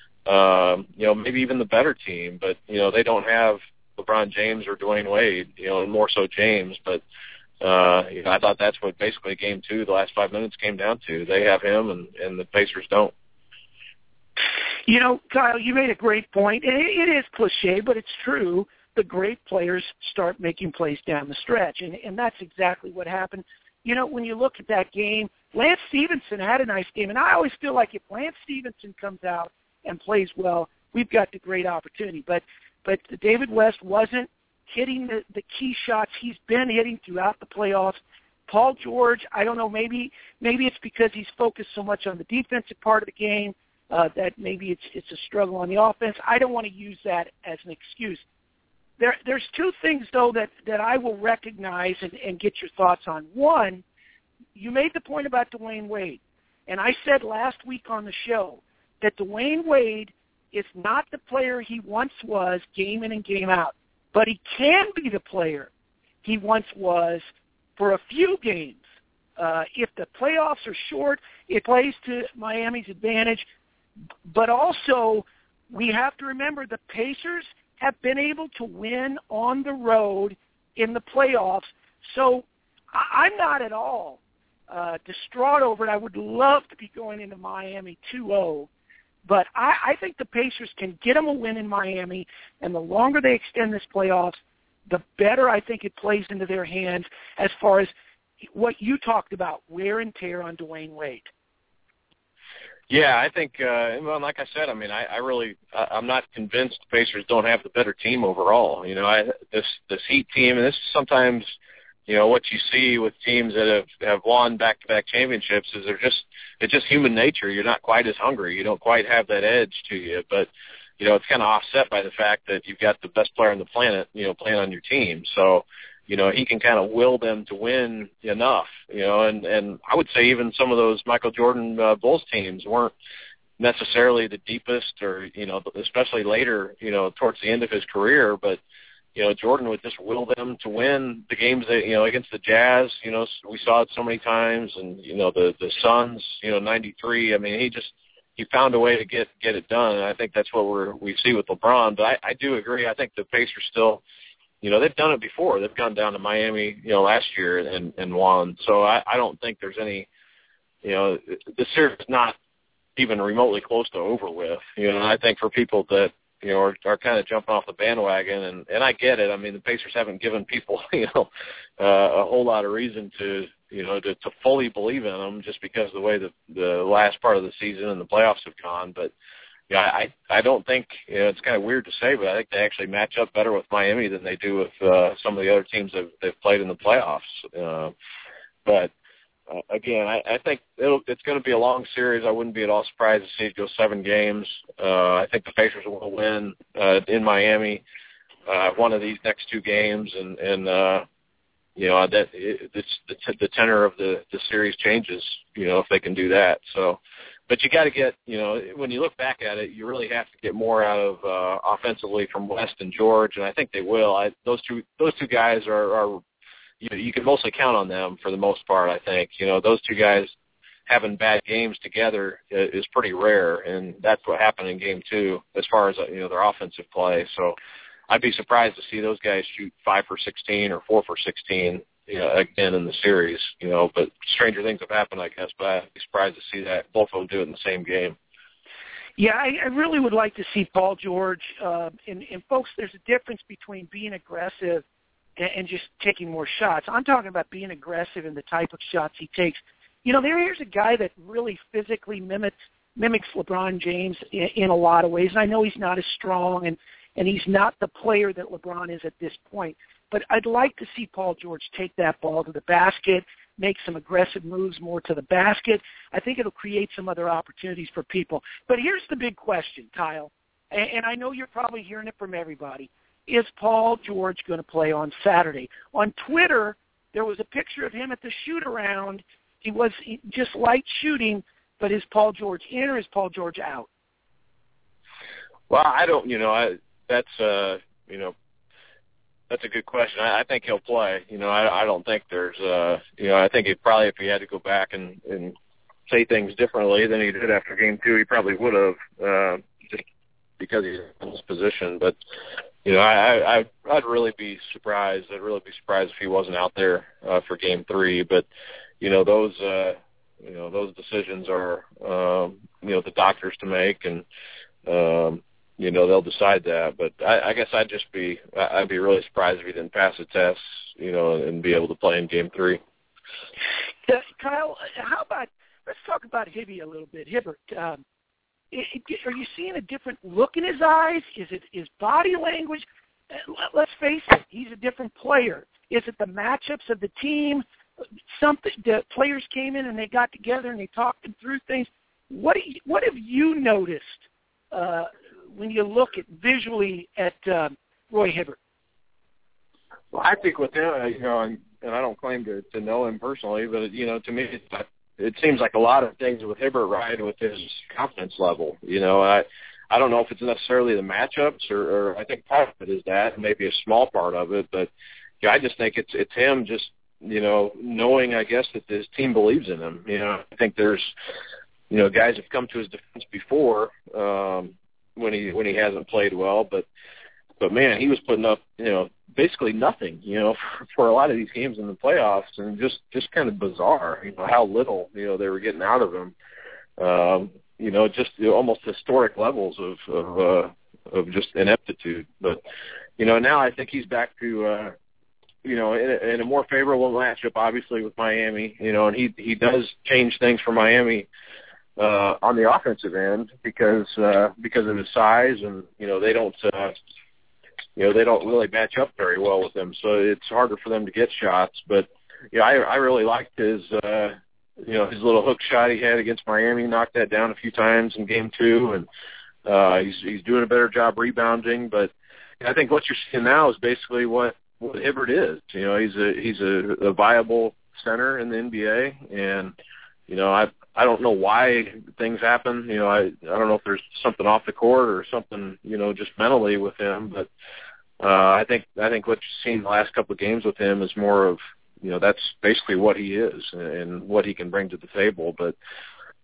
Um, you know, maybe even the better team, but, you know, they don't have LeBron James or Dwayne Wade, you know, and more so James. But, uh, you know, I thought that's what basically game two, the last five minutes came down to. They have him and, and the Pacers don't.
You know, Kyle, you made a great point. And it, it is cliche, but it's true. The great players start making plays down the stretch, and, and that's exactly what happened. You know, when you look at that game, Lance Stevenson had a nice game, and I always feel like if Lance Stevenson comes out and plays well, we've got the great opportunity. But but David West wasn't hitting the, the key shots he's been hitting throughout the playoffs. Paul George, I don't know, maybe maybe it's because he's focused so much on the defensive part of the game uh, that maybe it's it's a struggle on the offense. I don't want to use that as an excuse. There, there's two things, though, that, that I will recognize and, and get your thoughts on. One, you made the point about Dwayne Wade, and I said last week on the show that Dwayne Wade is not the player he once was game in and game out, but he can be the player he once was for a few games. Uh, if the playoffs are short, it plays to Miami's advantage. But also, we have to remember the Pacers have been able to win on the road in the playoffs. So I'm not at all uh, distraught over it. I would love to be going into Miami two oh. But I, I think the Pacers can get them a win in Miami, and the longer they extend this playoffs, the better I think it plays into their hands as far as what you talked about, wear and tear on Dwayne Wade.
Yeah, I think, uh, well, like I said, I mean, I, I really, I, I'm not convinced the Pacers don't have the better team overall. You know, I, this this Heat team, and this is sometimes, you know, what you see with teams that have, have won back-to-back championships is they're just, it's just human nature. You're not quite as hungry. You don't quite have that edge to you. But, you know, it's kind of offset by the fact that you've got the best player on the planet, you know, playing on your team. So, you know, he can kind of will them to win enough, you know, and, and I would say even some of those Michael Jordan uh, Bulls teams weren't necessarily the deepest or, you know, especially later, you know, towards the end of his career. But, you know, Jordan would just will them to win the games that, you know, against the Jazz, you know, we saw it so many times. And, you know, the, the Suns, you know, ninety-three, I mean, he just,
he found a way to get get it done, and I think that's what we're we see with LeBron. But I, I do agree. I think the Pacers still, you know, they've done it before. They've gone down to Miami, you know, last year and, and won. So I, I don't think there's any, you know, the series is not even remotely close to over with. You know, and I think for people that, you know, are, are kind of jumping off the bandwagon, and, and I get it. I mean, the Pacers haven't given people, you know, uh, a whole lot of reason to, you know, to, to fully believe in them just because of the way the, the last part of the season and the playoffs have gone. But, yeah, I I don't think, you know, it's kind of weird to say, but I think they actually match up better with Miami than they do with uh, some of the other teams that they've played in the playoffs. Uh, but, uh, again, I, I think it'll, it's going to be a long series. I wouldn't be at all surprised to see it go seven games. Uh, I think the Pacers will win uh, in Miami uh, one of these next two games, and, and uh, you know, that it, it's, the, the tenor of the, the series changes, you know, if they can do that. So, but you got to get, you know, when you look back at it, you really have to get more out of uh, offensively from West and George, and I think they will. I, those two, those two guys are, are, you know, you can mostly count on them for the most part. I think, you know, those two guys having bad games together is pretty rare, and that's what happened in Game Two as far as, you know, their offensive play. So I'd be surprised to see those guys shoot five for sixteen or four for sixteen. You know, again in the series, you know, but stranger things have happened, I guess, but I'd be surprised to see that both of them do it in the same game.
Yeah, I, I really would like to see Paul George. Uh, and, and, folks, there's a difference between being aggressive and, and just taking more shots. I'm talking about being aggressive in the type of shots he takes. You know, there, here's a guy that really physically mimics, mimics LeBron James in, in a lot of ways. And I know he's not as strong, and, and he's not the player that LeBron is at this point. But I'd like to see Paul George take that ball to the basket, make some aggressive moves more to the basket. I think it'll create some other opportunities for people. But here's the big question, Kyle, and, and I know you're probably hearing it from everybody. Is Paul George going to play on Saturday? On Twitter, there was a picture of him at the shoot-around. He was just light shooting, but is Paul George in or is Paul George out?
Well, I don't, you know, I, that's, uh, you know, That's a good question. I, I think he'll play. You know, I, I don't think there's, uh, you know, I think it probably, if he had to go back and, and say things differently than he did after Game Two, he probably would have, uh, just because he's in this position. But, you know, I, I, I'd really be surprised. I'd really be surprised if he wasn't out there uh, for Game Three. But, you know, those, uh, you know, those decisions are, um, you know, the doctors to make, and, um, you know, they'll decide that. But I, I guess I'd just be, I'd be really surprised if he didn't pass the test, you know, and be able to play in Game Three.
Uh, Kyle, how about, let's talk about Hibby a little bit. Hibbert, um, it, it, are you seeing a different look in his eyes? Is it his body language? Let's face it, he's a different player. Is it the matchups of the team? Something, the players came in and they got together and they talked through things. What do you, what have you noticed uh, when you look at visually at uh, Roy Hibbert?
Well, I think with him, you know, and, and I don't claim to, to know him personally, but, you know, to me, it's, it seems like a lot of things with Hibbert ride with his confidence level. You know, I I don't know if it's necessarily the matchups, or, or I think part of it is that, maybe a small part of it, but you know, I just think it's it's him just, you know, knowing, I guess, that his team believes in him. You know, I think there's, you know, guys have come to his defense before, um, when he when he hasn't played well, but but man, he was putting up, you know, basically nothing, you know, for, for a lot of these games in the playoffs, and just just kind of bizarre, you know, how little, you know, they were getting out of him. Um, you know, just you know, almost historic levels of of, uh, of just ineptitude. But you know, now I think he's back to, uh, you know, in a, in a more favorable matchup, obviously with Miami. You know, and he he does change things for Miami uh, on the offensive end because uh, because of his size, and you know they don't. Uh, You know, they don't really match up very well with him, so it's harder for them to get shots. But, you know, I, I really liked his, uh, you know, his little hook shot he had against Miami. He knocked that down a few times in Game Two, and uh, he's he's doing a better job rebounding. But I think what you're seeing now is basically what, what Hibbert is. You know, he's a he's a, a viable center in the N B A, and you know, I I don't know why things happen. You know, I I don't know if there's something off the court or something, you know, just mentally with him, but. Uh, I think I think what you've seen the last couple of games with him is more of, you know, that's basically what he is and what he can bring to the table. But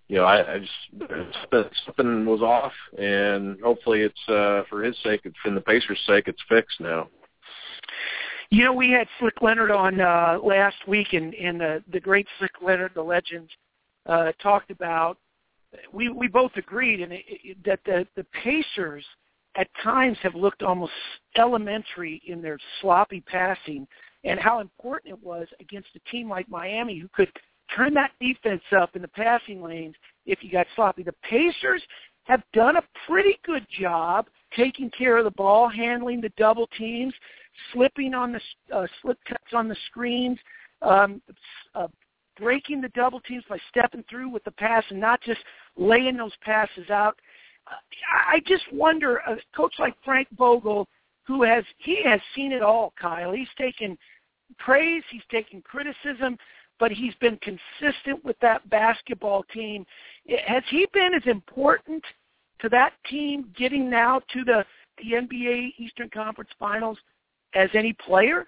you know, I, I just something was off, and hopefully it's uh, for his sake, it's in the Pacers' sake, it's fixed now.
You know, we had Slick Leonard on uh, last week, and, and the, the great Slick Leonard, the legend, uh, talked about, we, we both agreed and it, it, that the, the Pacers at times have looked almost elementary in their sloppy passing, and how important it was against a team like Miami who could turn that defense up in the passing lanes if you got sloppy. The Pacers have done a pretty good job taking care of the ball, handling the double teams, slipping on the uh, slip cuts on the screens, um, uh, breaking the double teams by stepping through with the pass and not just laying those passes out. Uh, I just wonder, a coach like Frank Vogel, who has he has seen it all, Kyle. He's taken praise, he's taken criticism, but he's been consistent with that basketball team. Has he been as important to that team getting now to the, the N B A Eastern Conference Finals as any player?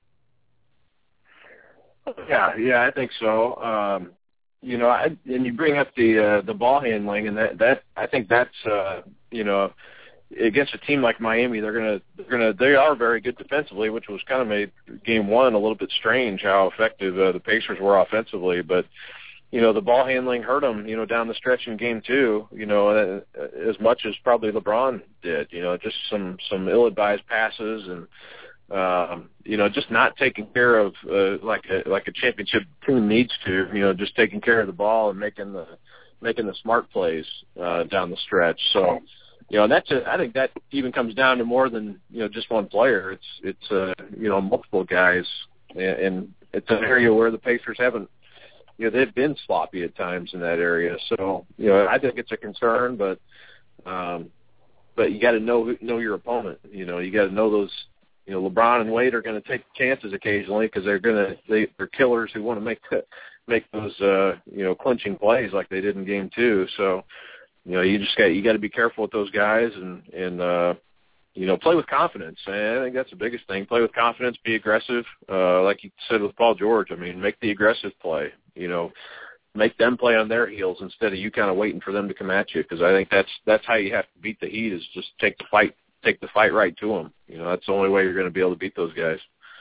Yeah, yeah, I think so. Um, you know, I, and you bring up the uh, the ball handling, and that that I think that's uh, you know, against a team like Miami, they're gonna they're gonna they are very good defensively, which was kind of made game one a little bit strange how effective uh, the Pacers were offensively, but. You know, the ball handling hurt them, you know, down the stretch in game two, you know, as much as probably LeBron did, you know, just some, some ill-advised passes and, um, you know, just not taking care of, uh, like a, like a championship team needs to, you know, just taking care of the ball and making the, making the smart plays, uh, down the stretch. So, you know, that's, a, I think that even comes down to more than, you know, just one player. It's, it's, uh, you know, multiple guys, and, and it's an area where the Pacers haven't, you know, they've been sloppy at times in that area. So, you know, I think it's a concern, but, um, but you got to know, know your opponent. You know, you got to know those, you know, LeBron and Wade are going to take chances occasionally because they're going to, they, they're killers who want to make, make those, uh, you know, clinching plays like they did in game two. So, you know, you just got, you got to be careful with those guys and, and, uh, you know, play with confidence. And I think that's the biggest thing. Play with confidence, be aggressive. Uh, like you said with Paul George, I mean, make the aggressive play. You know, make them play on their heels instead of you kind of waiting for them to come at you. Because I think that's that's how you have to beat the Heat is just take the fight, take the fight right to them. You know, that's the only way you're going to be able to beat those guys.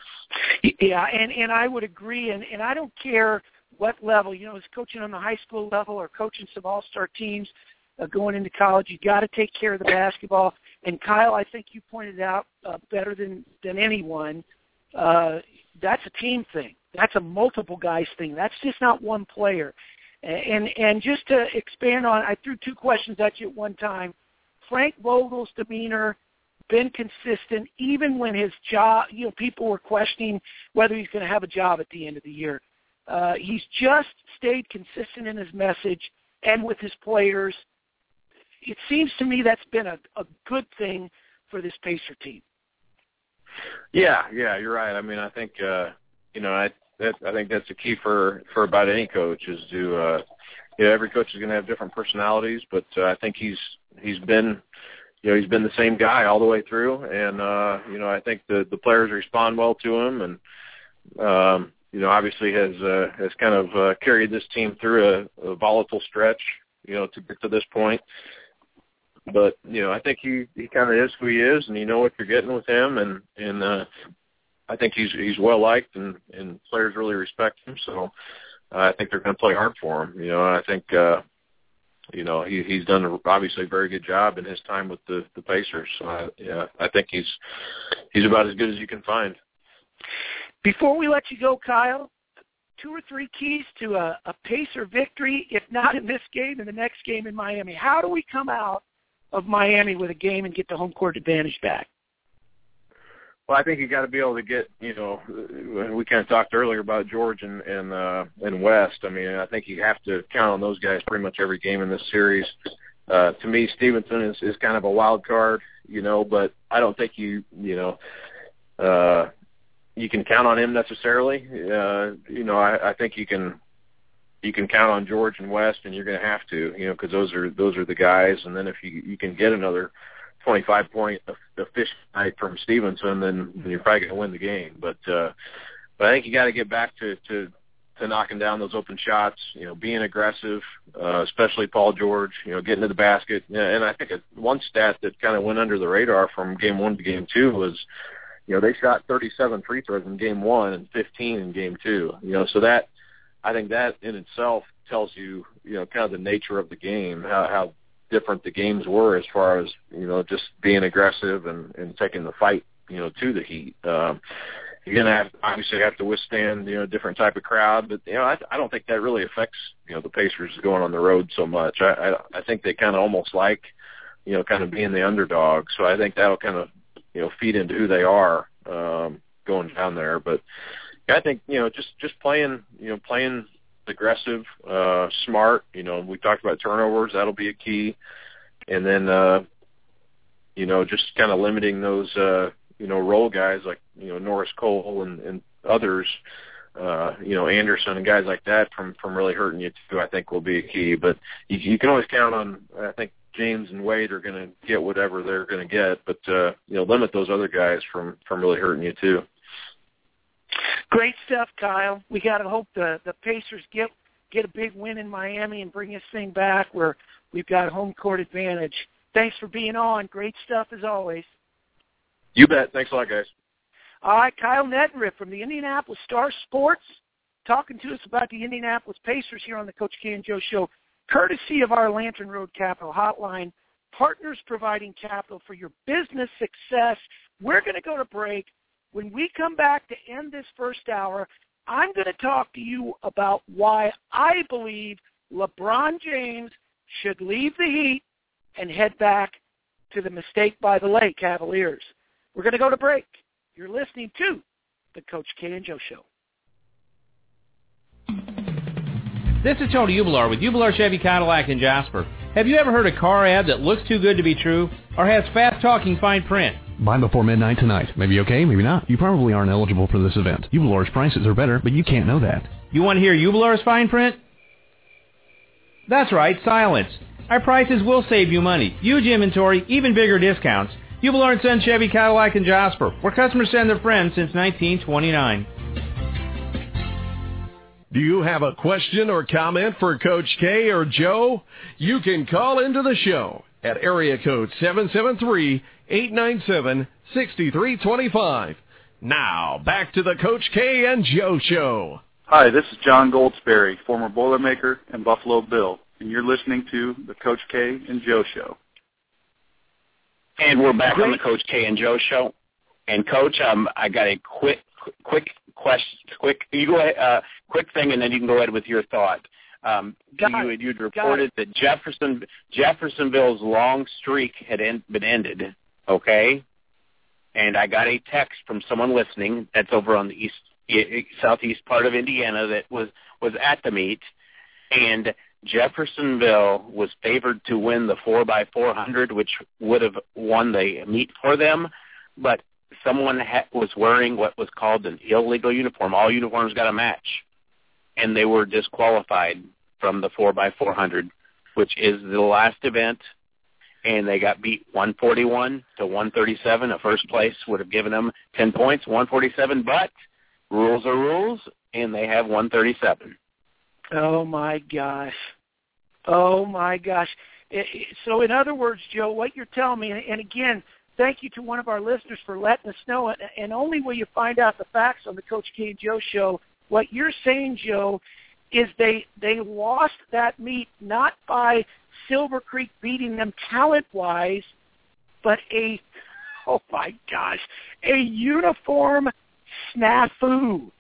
Yeah, and and I would agree. And and I don't care what level. You know, as coaching on the high school level or coaching some all-star teams uh, going into college, you got to take care of the basketball. And Kyle, I think you pointed out uh, better than than anyone. Uh, that's a team thing. That's a multiple guys thing. That's just not one player. And and just to expand on, I threw two questions at you at one time. Frank Vogel's demeanor, been consistent even when his job, you know, people were questioning whether he's going to have a job at the end of the year. Uh, he's just stayed consistent in his message and with his players. It seems to me that's been a, a good thing for this Pacer team.
Yeah, yeah, you're right. I mean, I think, uh, you know, I that, I think that's the key for, for about any coach is to, uh, you know, every coach is going to have different personalities, but uh, I think he's he's been, you know, he's been the same guy all the way through, and uh, you know, I think the the players respond well to him, and um, you know, obviously has uh, has kind of uh, carried this team through a, a volatile stretch, you know, to get to this point. But, you know, I think he, he kind of is who he is, and you know what you're getting with him, and, and uh, I think he's he's well-liked, and, and players really respect him, so uh, I think they're going to play hard for him. You know, and I think, uh, you know, he, he's done, a, obviously, a very good job in his time with the, the Pacers. So, I, yeah, I think he's he's about as good as you can find.
Before we let you go, Kyle, two or three keys to a, a Pacer victory, if not in this game, in the next game in Miami. How do we come out of Miami with a game and get the home court advantage back?
Well, I think you got to be able to get, you know, we kind of talked earlier about George and and, uh, and West. I mean, I think you have to count on those guys pretty much every game in this series. Uh, to me, Stevenson is, is kind of a wild card, you know, but I don't think you, you know, uh, you can count on him necessarily. Uh, you know, I, I think you can you can count on George and West, and you're going to have to, you know, because those are those are the guys. And then if you you can get another twenty-five point efficient night from Stevenson, then you're probably going to win the game. But uh, but I think you got to get back to, to to knocking down those open shots, you know, being aggressive, uh, especially Paul George, you know, getting to the basket. And I think one stat that kind of went under the radar from game one to game two was, you know, they shot thirty-seven free throws in game one and fifteen in game two. You know, so that, I think that in itself tells you, you know, kind of the nature of the game, how, how different the games were as far as, you know, just being aggressive and, and taking the fight, you know, to the Heat. Um, you're going to have obviously have to withstand, you know, a different type of crowd, but, you know, I, I don't think that really affects, you know, the Pacers going on the road so much. I, I, I think they kind of almost like, you know, kind of being the underdog. So I think that'll kind of, you know, feed into who they are um, going down there. But I think, you know, just, just playing, you know, playing aggressive, uh, smart, you know, we talked about turnovers. That'll be a key. And then, uh, you know, just kind of limiting those, uh, you know, role guys like, you know, Norris Cole and, and others, uh, you know, Anderson and guys like that from, from really hurting you too, I think will be a key. But you, you can always count on, I think, James and Wade are going to get whatever they're going to get, but, uh, you know, limit those other guys from, from really hurting you too.
Great stuff, Kyle. We got to hope the, the Pacers get get a big win in Miami and bring this thing back where we've got home court advantage. Thanks for being on. Great stuff as always.
You bet. Thanks a lot, guys.
All right, Kyle Neddenriff from the Indianapolis Star Sports talking to us about the Indianapolis Pacers here on the Coach K and Joe Show, courtesy of our Lantern Road Capital Hotline, partners providing capital for your business success. We're going to go to break. When we come back to end this first hour, I'm going to talk to you about why I believe LeBron James should leave the Heat and head back to the Mistake by the Lake Cavaliers. We're going to go to break. You're listening to the Coach K and Joe Show.
This is Tony Ublar with Ublar Chevy Cadillac in Jasper. Have you ever heard a car ad that looks too good to be true or has fast-talking fine print?
Buy before midnight tonight. Maybe okay, maybe not. You probably aren't eligible for this event. Ublar's prices are better, but you can't know that.
You want to hear Ublar's fine print? That's right, silence. Our prices will save you money. Huge inventory, even bigger discounts. Ublar and Son Chevy Cadillac in Jasper, where customers send their friends since nineteen twenty-nine.
Do you have a question or comment for Coach K or Joe? You can call into the show at area code seven seven three, eight nine seven, six three two five. Now, back to the Coach K and Joe Show.
Hi, this is John Goldsberry, former Boilermaker and Buffalo Bill, and you're listening to the Coach K and Joe Show.
And we're back on the Coach K and Joe Show. And, Coach, um, I got a quick, quick question, quick, you go ahead, uh, quick thing, and then you can go ahead with your thought. Um, you had you'd reported that Jefferson Jeffersonville's long streak had end, been ended, okay? And I got a text from someone listening that's over on the east, southeast part of Indiana that was, was at the meet, and Jeffersonville was favored to win the four by four hundred, which would have won the meet for them, but someone ha- was wearing what was called an illegal uniform. All uniforms got a match, and they were disqualified from the four by four hundred, which is the last event, and they got beat one forty-one to one thirty-seven. A first place would have given them ten points, one forty-seven, but rules are rules, and they have one thirty-seven.
Oh, my gosh. Oh, my gosh. It, it, so, in other words, Joe, what you're telling me, and, and again, thank you to one of our listeners for letting us know, and, and only will you find out the facts on the Coach K and Joe Show. What you're saying, Joe, is they they lost that meet not by Silver Creek beating them talent-wise, but a, oh, my gosh, a uniform snafu.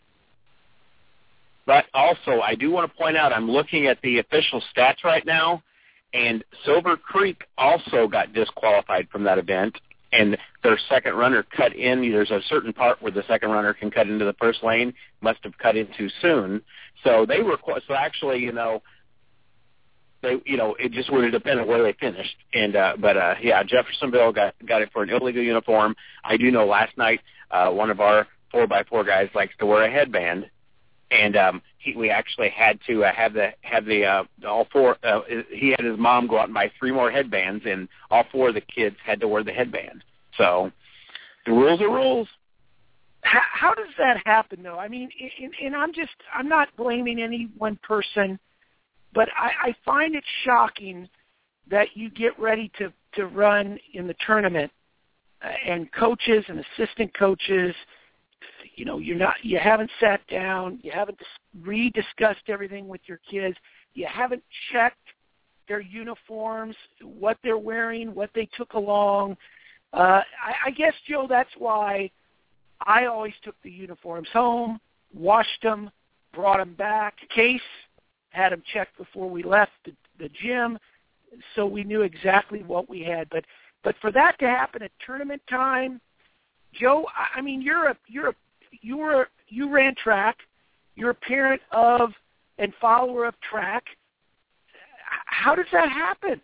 But also, I do want to point out, I'm looking at the official stats right now, and Silver Creek also got disqualified from that event, and their second runner cut in. There's a certain part where the second runner can cut into the first lane, must have cut in too soon. So they were, so actually, you know, they, you know, it just would have depended where they finished. And, uh, but, uh, yeah, Jeffersonville got, got it for an illegal uniform. I do know last night, uh, one of our four by four guys likes to wear a headband. And um, he, we actually had to uh, have the have the uh, all four. Uh, he had his mom go out and buy three more headbands, and all four of the kids had to wear the headband. So the rules are rules.
how, how does that happen, though? I mean, and, and I'm just, I'm not blaming any one person, but I, I find it shocking that you get ready to, to run in the tournament, uh, and coaches and assistant coaches, you know, you're not, you haven't sat down, you haven't re-discussed everything with your kids, you haven't checked their uniforms, what they're wearing, what they took along. Uh, I, I guess, Joe, that's why I always took the uniforms home, washed them, brought them back. Case had them checked before we left the, the gym, so we knew exactly what we had. But but for that to happen at tournament time, Joe, I, I mean, you're a you're a you were you ran track. You're a parent of and follower of track. How does that happen?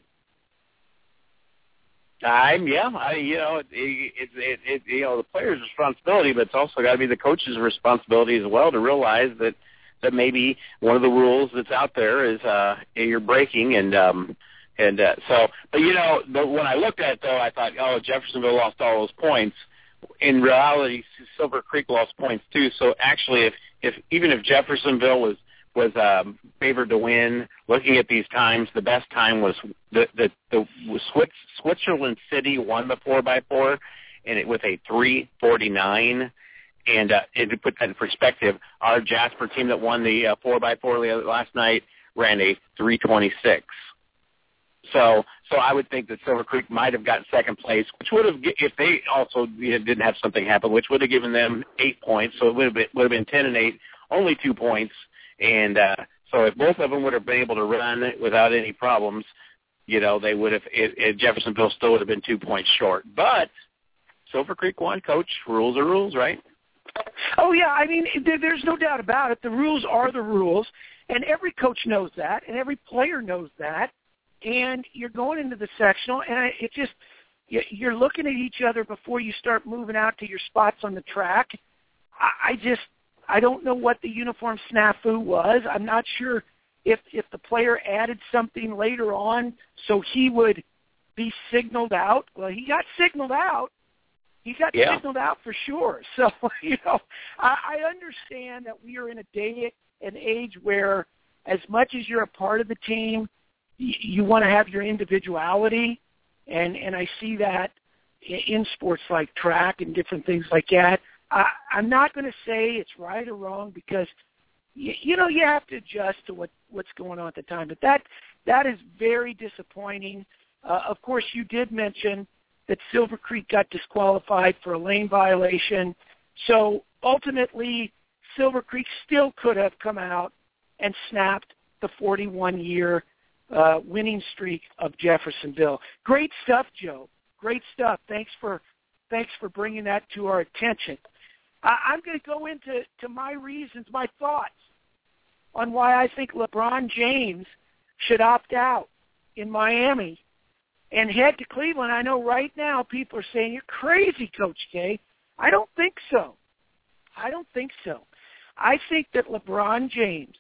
I'm yeah, I you know it, it, it, it you know the player's responsibility, but it's also got to be the coach's responsibility as well to realize that that maybe one of the rules that's out there is uh you're breaking, and um and uh, so but you know but when I looked at it though, I thought, oh, Jeffersonville lost all those points. In reality, Silver Creek lost points too. So actually, if if even if Jeffersonville was was um, favored to win, looking at these times, the best time was the the, the was Switzerland City won the four by four, and it with a three forty-nine. And uh, and to put that in perspective, our Jasper team that won the uh, four by four last night ran a three twenty-six. So so I would think that Silver Creek might have gotten second place, which would have, if they also didn't have something happen, which would have given them eight points. So it would have been, would have been ten and eight, only two points. And uh, so if both of them would have been able to run without any problems, you know, they would have, it, it, Jeffersonville still would have been two points short. But Silver Creek won, Coach. Rules are rules, right?
Oh, yeah. I mean, there, there's no doubt about it. The rules are the rules, and every coach knows that, and every player knows that. And you're going into the sectional, and it just, you're looking at each other before you start moving out to your spots on the track. I, I just, I don't know what the uniform snafu was. I'm not sure if if the player added something later on so he would be signaled out. Well, he got signaled out. He got yeah. signaled out for sure. So, you know, I, I understand that we are in a day and age where as much as you're a part of the team, you, you want to have your individuality, and, and I see that in sports like track and different things like that. I, I'm not going to say it's right or wrong because, you, you know, you have to adjust to what, what's going on at the time. But that that is very disappointing. Uh, of course, you did mention that Silver Creek got disqualified for a lane violation. So ultimately, Silver Creek still could have come out and snapped the forty-one-year uh, winning streak of Jeffersonville. Great stuff, Joe. Great stuff. Thanks for thanks for bringing that to our attention. I'm going to go into to my reasons, my thoughts on why I think LeBron James should opt out in Miami and head to Cleveland. I know right now people are saying, you're crazy, Coach K. I don't think so. I don't think so. I think that LeBron James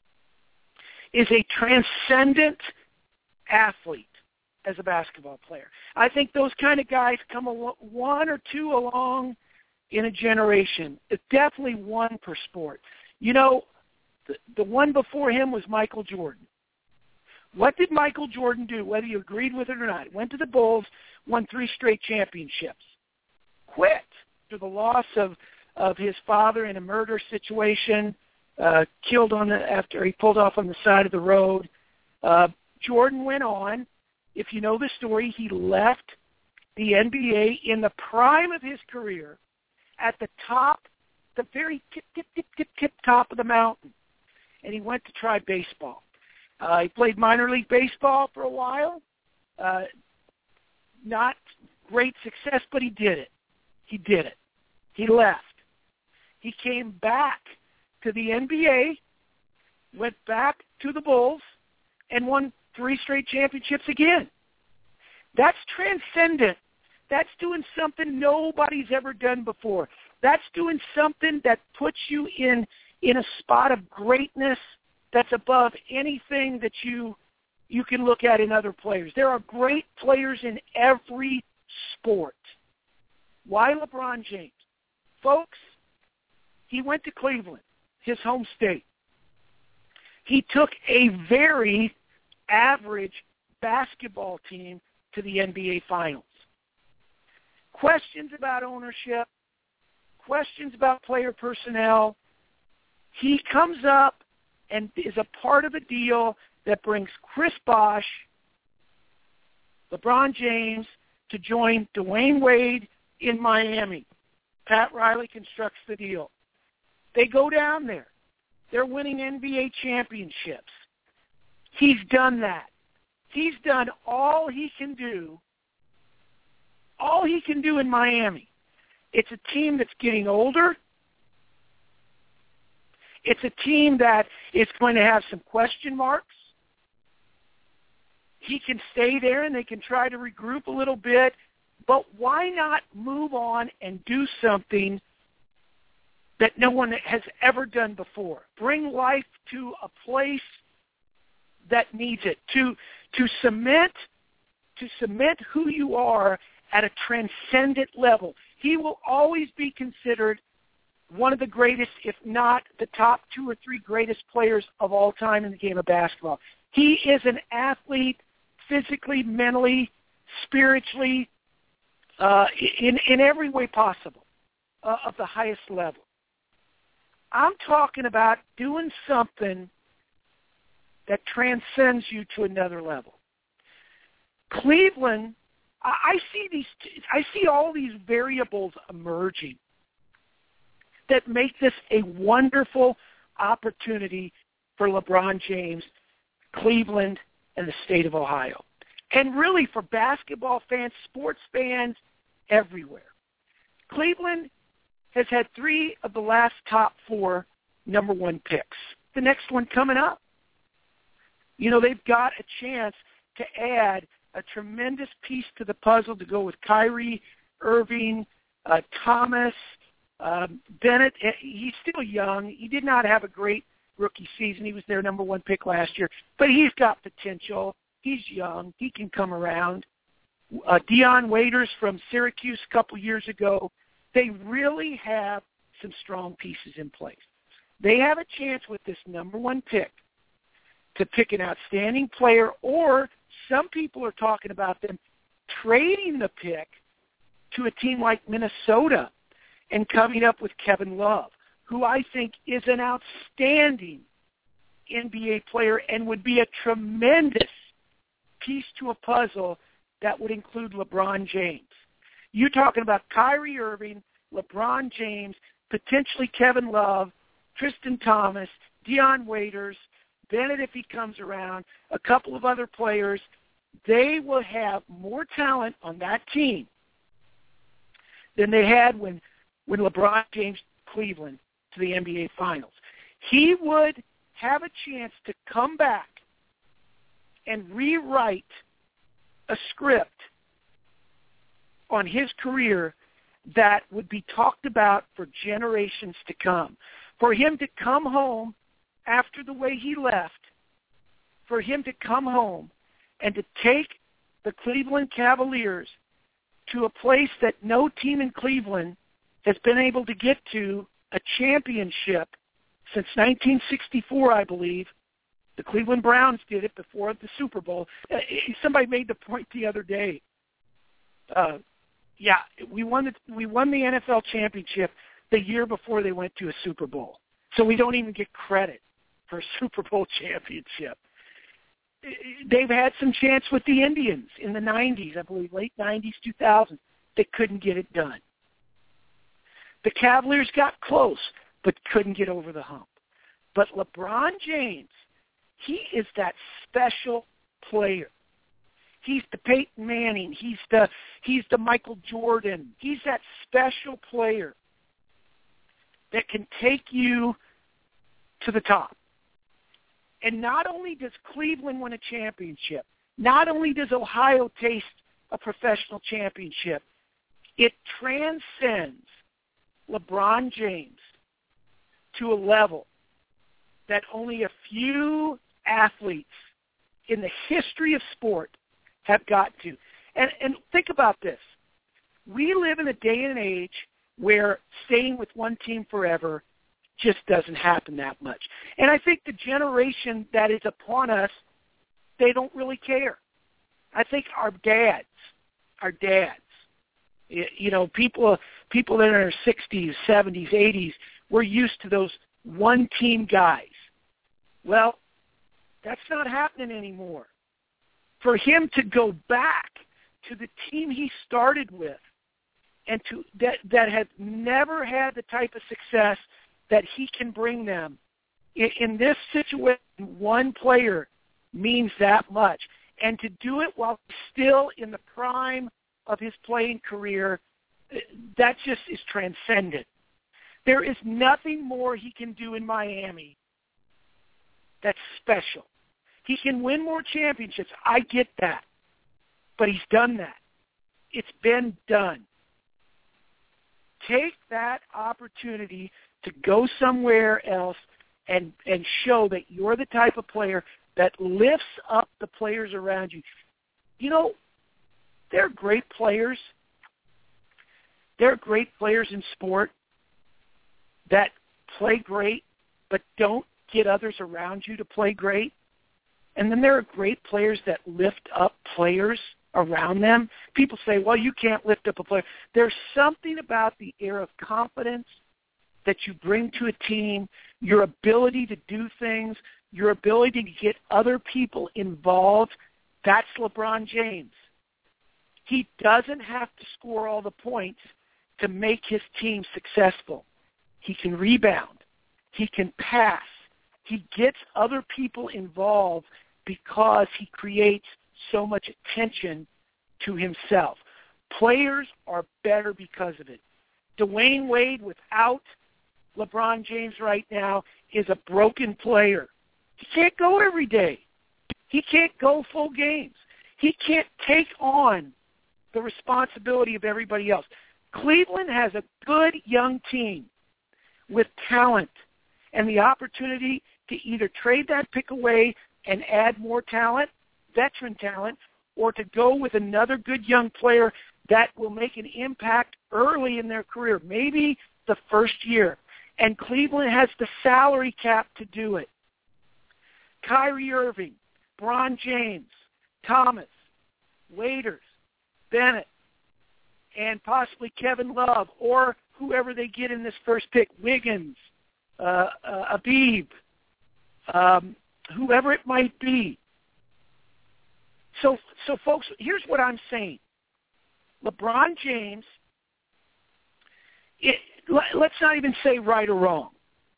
is a transcendent athlete as a basketball player. I think those kind of guys come a, one or two along in a generation. It's definitely one per sport. You know, the, the one before him was Michael Jordan. What did Michael Jordan do, whether you agreed with it or not? Went to the Bulls, won three straight championships. Quit to the loss of, of his father in a murder situation, uh, killed on the, after he pulled off on the side of the road. Uh, Jordan went on. If you know the story, he left the N B A in the prime of his career at the top, the very tip, tip, tip, tip, tip top of the mountain. And he went to try baseball. Uh, he played minor league baseball for a while. Uh, not great success, but he did it. He did it. He left. He came back to the N B A, went back to the Bulls, and won three straight championships again. That's transcendent. That's doing something nobody's ever done before. That's doing something that puts you in in a spot of greatness that's above anything that you you can look at in other players. There are great players in every sport. Why LeBron James? Folks, he went to Cleveland, his home state. He took a very average basketball team to the N B A Finals. Questions about ownership, questions about player personnel. He comes up and is a part of a deal that brings Chris Bosh, LeBron James, to join Dwayne Wade in Miami. Pat Riley constructs the deal. They go down there. They're winning N B A championships. He's done that. He's done all he can do, all he can do in Miami. It's a team that's getting older. It's a team that is going to have some question marks. He can stay there and they can try to regroup a little bit, but why not move on and do something that no one has ever done before? Bring life to a place that needs it, to to cement to cement who you are at a transcendent level. He will always be considered one of the greatest, if not the top two or three greatest players of all time in the game of basketball. He is an athlete physically, mentally, spiritually, uh, in, in every way possible, uh, of the highest level. I'm talking about doing something that transcends you to another level. Cleveland, I, I see these. I see all these variables emerging that make this a wonderful opportunity for LeBron James, Cleveland, and the state of Ohio, and really for basketball fans, sports fans, everywhere. Cleveland has had three of the last top four number one picks. The next one coming up. You know, they've got a chance to add a tremendous piece to the puzzle to go with Kyrie, Irving, uh, Thomas, um, Bennett. He's still young. He did not have a great rookie season. He was their number one pick last year, but he's got potential. He's young. He can come around. Uh, Dion Waiters from Syracuse a couple years ago. They really have some strong pieces in place. They have a chance with this number one pick to pick an outstanding player, or some people are talking about them trading the pick to a team like Minnesota and coming up with Kevin Love, who I think is an outstanding N B A player and would be a tremendous piece to a puzzle that would include LeBron James. You're talking about Kyrie Irving, LeBron James, potentially Kevin Love, Tristan Thomas, Dion Waiters, Bennett if he comes around, a couple of other players. They will have more talent on that team than they had when, when LeBron James Cleveland to the N B A Finals. He would have a chance to come back and rewrite a script on his career that would be talked about for generations to come. For him to come home after the way he left, for him to come home and to take the Cleveland Cavaliers to a place that no team in Cleveland has been able to get to, a championship, since nineteen sixty-four, I believe. The Cleveland Browns did it before the Super Bowl. Uh, somebody made the point the other day. Uh, yeah, we won the, we won the N F L championship the year before they went to a Super Bowl. So we don't even get credit for a Super Bowl championship. They've had some chance with the Indians in the nineties, I believe, late nineties, two thousand. They couldn't get it done. The Cavaliers got close, but couldn't get over the hump. But LeBron James, he is that special player. He's the Peyton Manning. He's the he's the Michael Jordan. He's that special player that can take you to the top. And not only does Cleveland win a championship, not only does Ohio taste a professional championship, it transcends LeBron James to a level that only a few athletes in the history of sport have got to. And, and think about this. We live in a day and age where staying with one team forever just doesn't happen that much. And I think the generation that is upon us, they don't really care. I think our dads, our dads, you know, people people that are in their sixties, seventies, eighties, we're used to those one-team guys. Well, that's not happening anymore. For him to go back to the team he started with and to that that had never had the type of success that he can bring them, in, in this situation, one player means that much. And to do it while still in the prime of his playing career, that just is transcendent. There is nothing more he can do in Miami that's special. He can win more championships. I get that. But he's done that. It's been done. Take that opportunity to go somewhere else and, and show that you're the type of player that lifts up the players around you. You know, there are great players. There are great players in sport that play great but don't get others around you to play great. And then there are great players that lift up players around them. People say, well, you can't lift up a player. There's something about the air of confidence that you bring to a team, your ability to do things, your ability to get other people involved. That's LeBron James. He doesn't have to score all the points to make his team successful. He can rebound. He can pass. He gets other people involved because he creates so much attention to himself. Players are better because of it. Dwayne Wade without LeBron James right now is a broken player. He can't go every day. He can't go full games. He can't take on the responsibility of everybody else. Cleveland has a good young team with talent and the opportunity to either trade that pick away and add more talent, veteran talent, or to go with another good young player that will make an impact early in their career, maybe the first year. And Cleveland has the salary cap to do it. Kyrie Irving, Bron James, Thomas, Waiters, Bennett, and possibly Kevin Love, or whoever they get in this first pick, Wiggins, uh, uh, Abib, um, whoever it might be. So, so folks, here's what I'm saying. LeBron James, it, let's not even say right or wrong.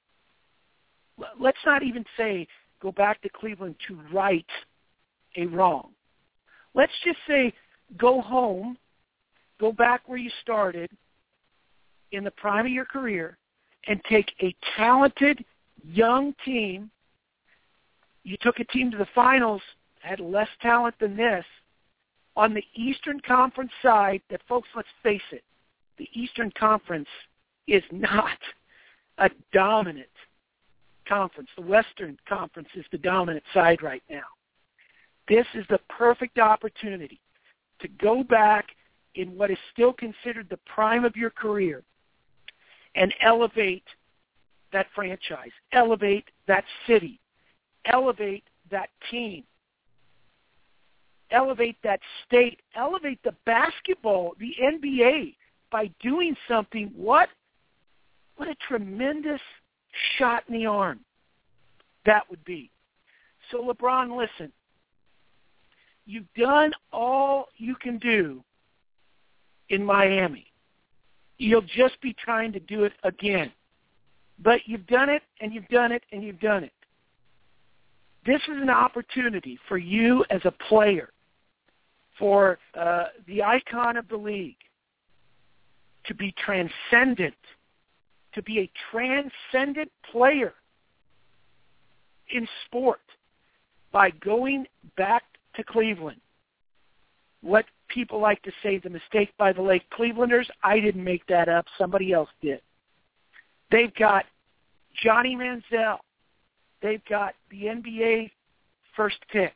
Let's not even say go back to Cleveland to right a wrong. Let's just say go home, go back where you started in the prime of your career, and take a talented young team. You took a team to the finals, had less talent than this, on the Eastern Conference side that, folks, let's face it, the Eastern Conference is not a dominant conference. The Western Conference is the dominant side right now. This is the perfect opportunity to go back in what is still considered the prime of your career and elevate that franchise, elevate that city, elevate that team, elevate that state, elevate the basketball, the N B A by doing something. What, what a tremendous shot in the arm that would be. So, LeBron, listen, you've done all you can do in Miami. You'll just be trying to do it again. But you've done it, and you've done it, and you've done it. This is an opportunity for you as a player, for uh, the icon of the league, to be transcendent, to be a transcendent player in sport by going back to Cleveland. What people like to say, the mistake by the Lake Clevelanders, I didn't make that up. Somebody else did. They've got Johnny Manziel. They've got the N B A first pick.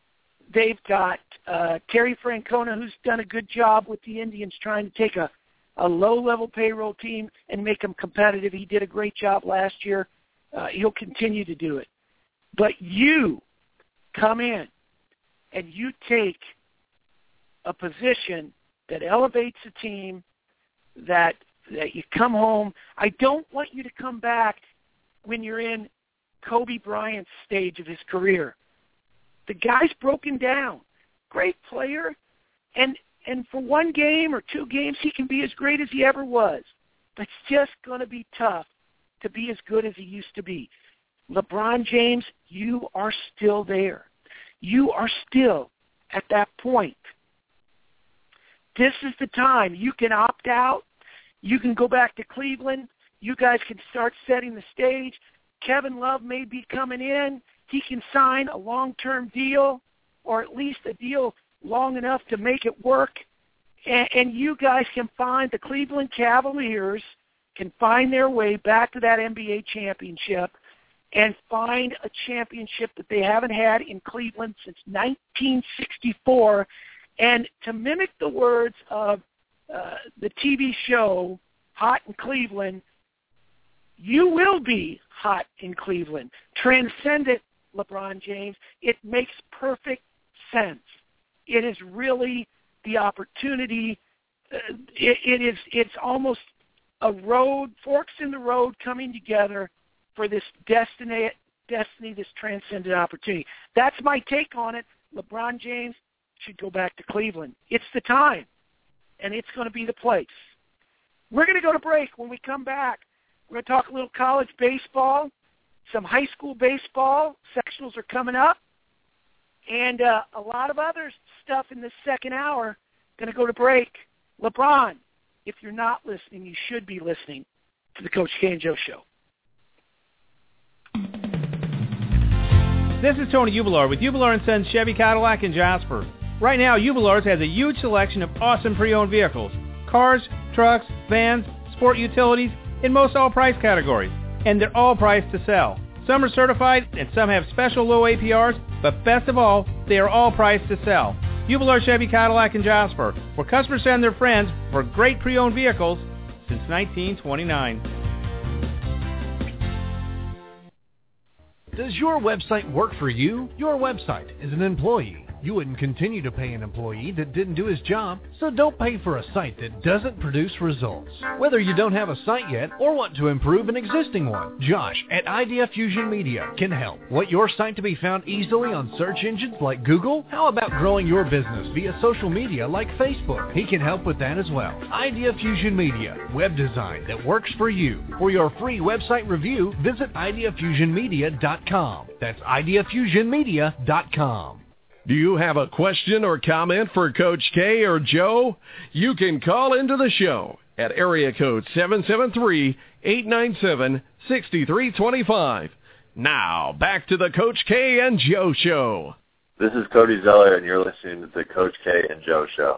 They've got uh, Terry Francona, who's done a good job with the Indians trying to take a
a low-level payroll team and make them competitive. He did a great job last year. Uh, he'll continue to do it. But you come in and you take a position that elevates the team, that that you come home. I don't want you to come back when you're in Kobe Bryant's stage of his career. The guy's broken down. Great player. And and for one game or two games, he can be as great as he ever was. But it's just going to be tough to be as good as he used to be. LeBron James, you are still there. You are still at that point. This is the time. You can opt out. You can go back to Cleveland. You guys can start setting the stage. Kevin Love may be coming in. He can sign a long-term deal, or at least a deal long enough to make it work. And, and you guys can find, the Cleveland Cavaliers can find their way back to that N B A championship and find a championship that they haven't had in Cleveland since nineteen sixty-four. And to mimic the words of uh, the T V show Hot in Cleveland, you will be hot in Cleveland. Transcendent, LeBron James. It makes perfect sense. It is really the opportunity. Uh, it, it is. It's almost a road, forks in the road coming together for this destiny, destiny, this transcendent opportunity. That's my take on it. LeBron James should go back to Cleveland. It's the time, and it's going to be the place. We're going to go to break. When we come back, we're going to talk a little college baseball, some high school baseball. Sectionals are coming up, and uh, a lot of other stuff in this second hour. Going to go to break. LeBron, if you're not listening, you should be listening to the Coach K and Joe Show.
This is Tony Ubelar with Ubelar and Sons Chevy Cadillac in Jasper. Right now, Ubelar's has a huge selection of awesome pre-owned vehicles. Cars, trucks, vans, sport utilities, in most all price categories. And they're all priced to sell. Some are certified and some have special low A P Rs, but best of all, they are all priced to sell. Ubelar Chevy Cadillac in Jasper, where customers send their friends for great pre-owned vehicles since nineteen twenty-nine.
Does your website work for you? Your website is an employee. You wouldn't continue to pay an employee that didn't do his job, so don't pay for a site that doesn't produce results. Whether you don't have a site yet or want to improve an existing one, Josh at Idea Fusion Media can help. Want your site to be found easily on search engines like Google? How about growing your business via social media like Facebook? He can help with that as well. Idea Fusion Media, web design that works for you. For your free website review, visit idea fusion media dot com. That's idea fusion media dot com.
Do you have a question or comment for Coach K or Joe? You can call into the show at area code seven seven three, eight nine seven, six three two five. Now, back to the Coach K and Joe Show.
This is Cody Zeller, and you're listening to the Coach K and Joe Show.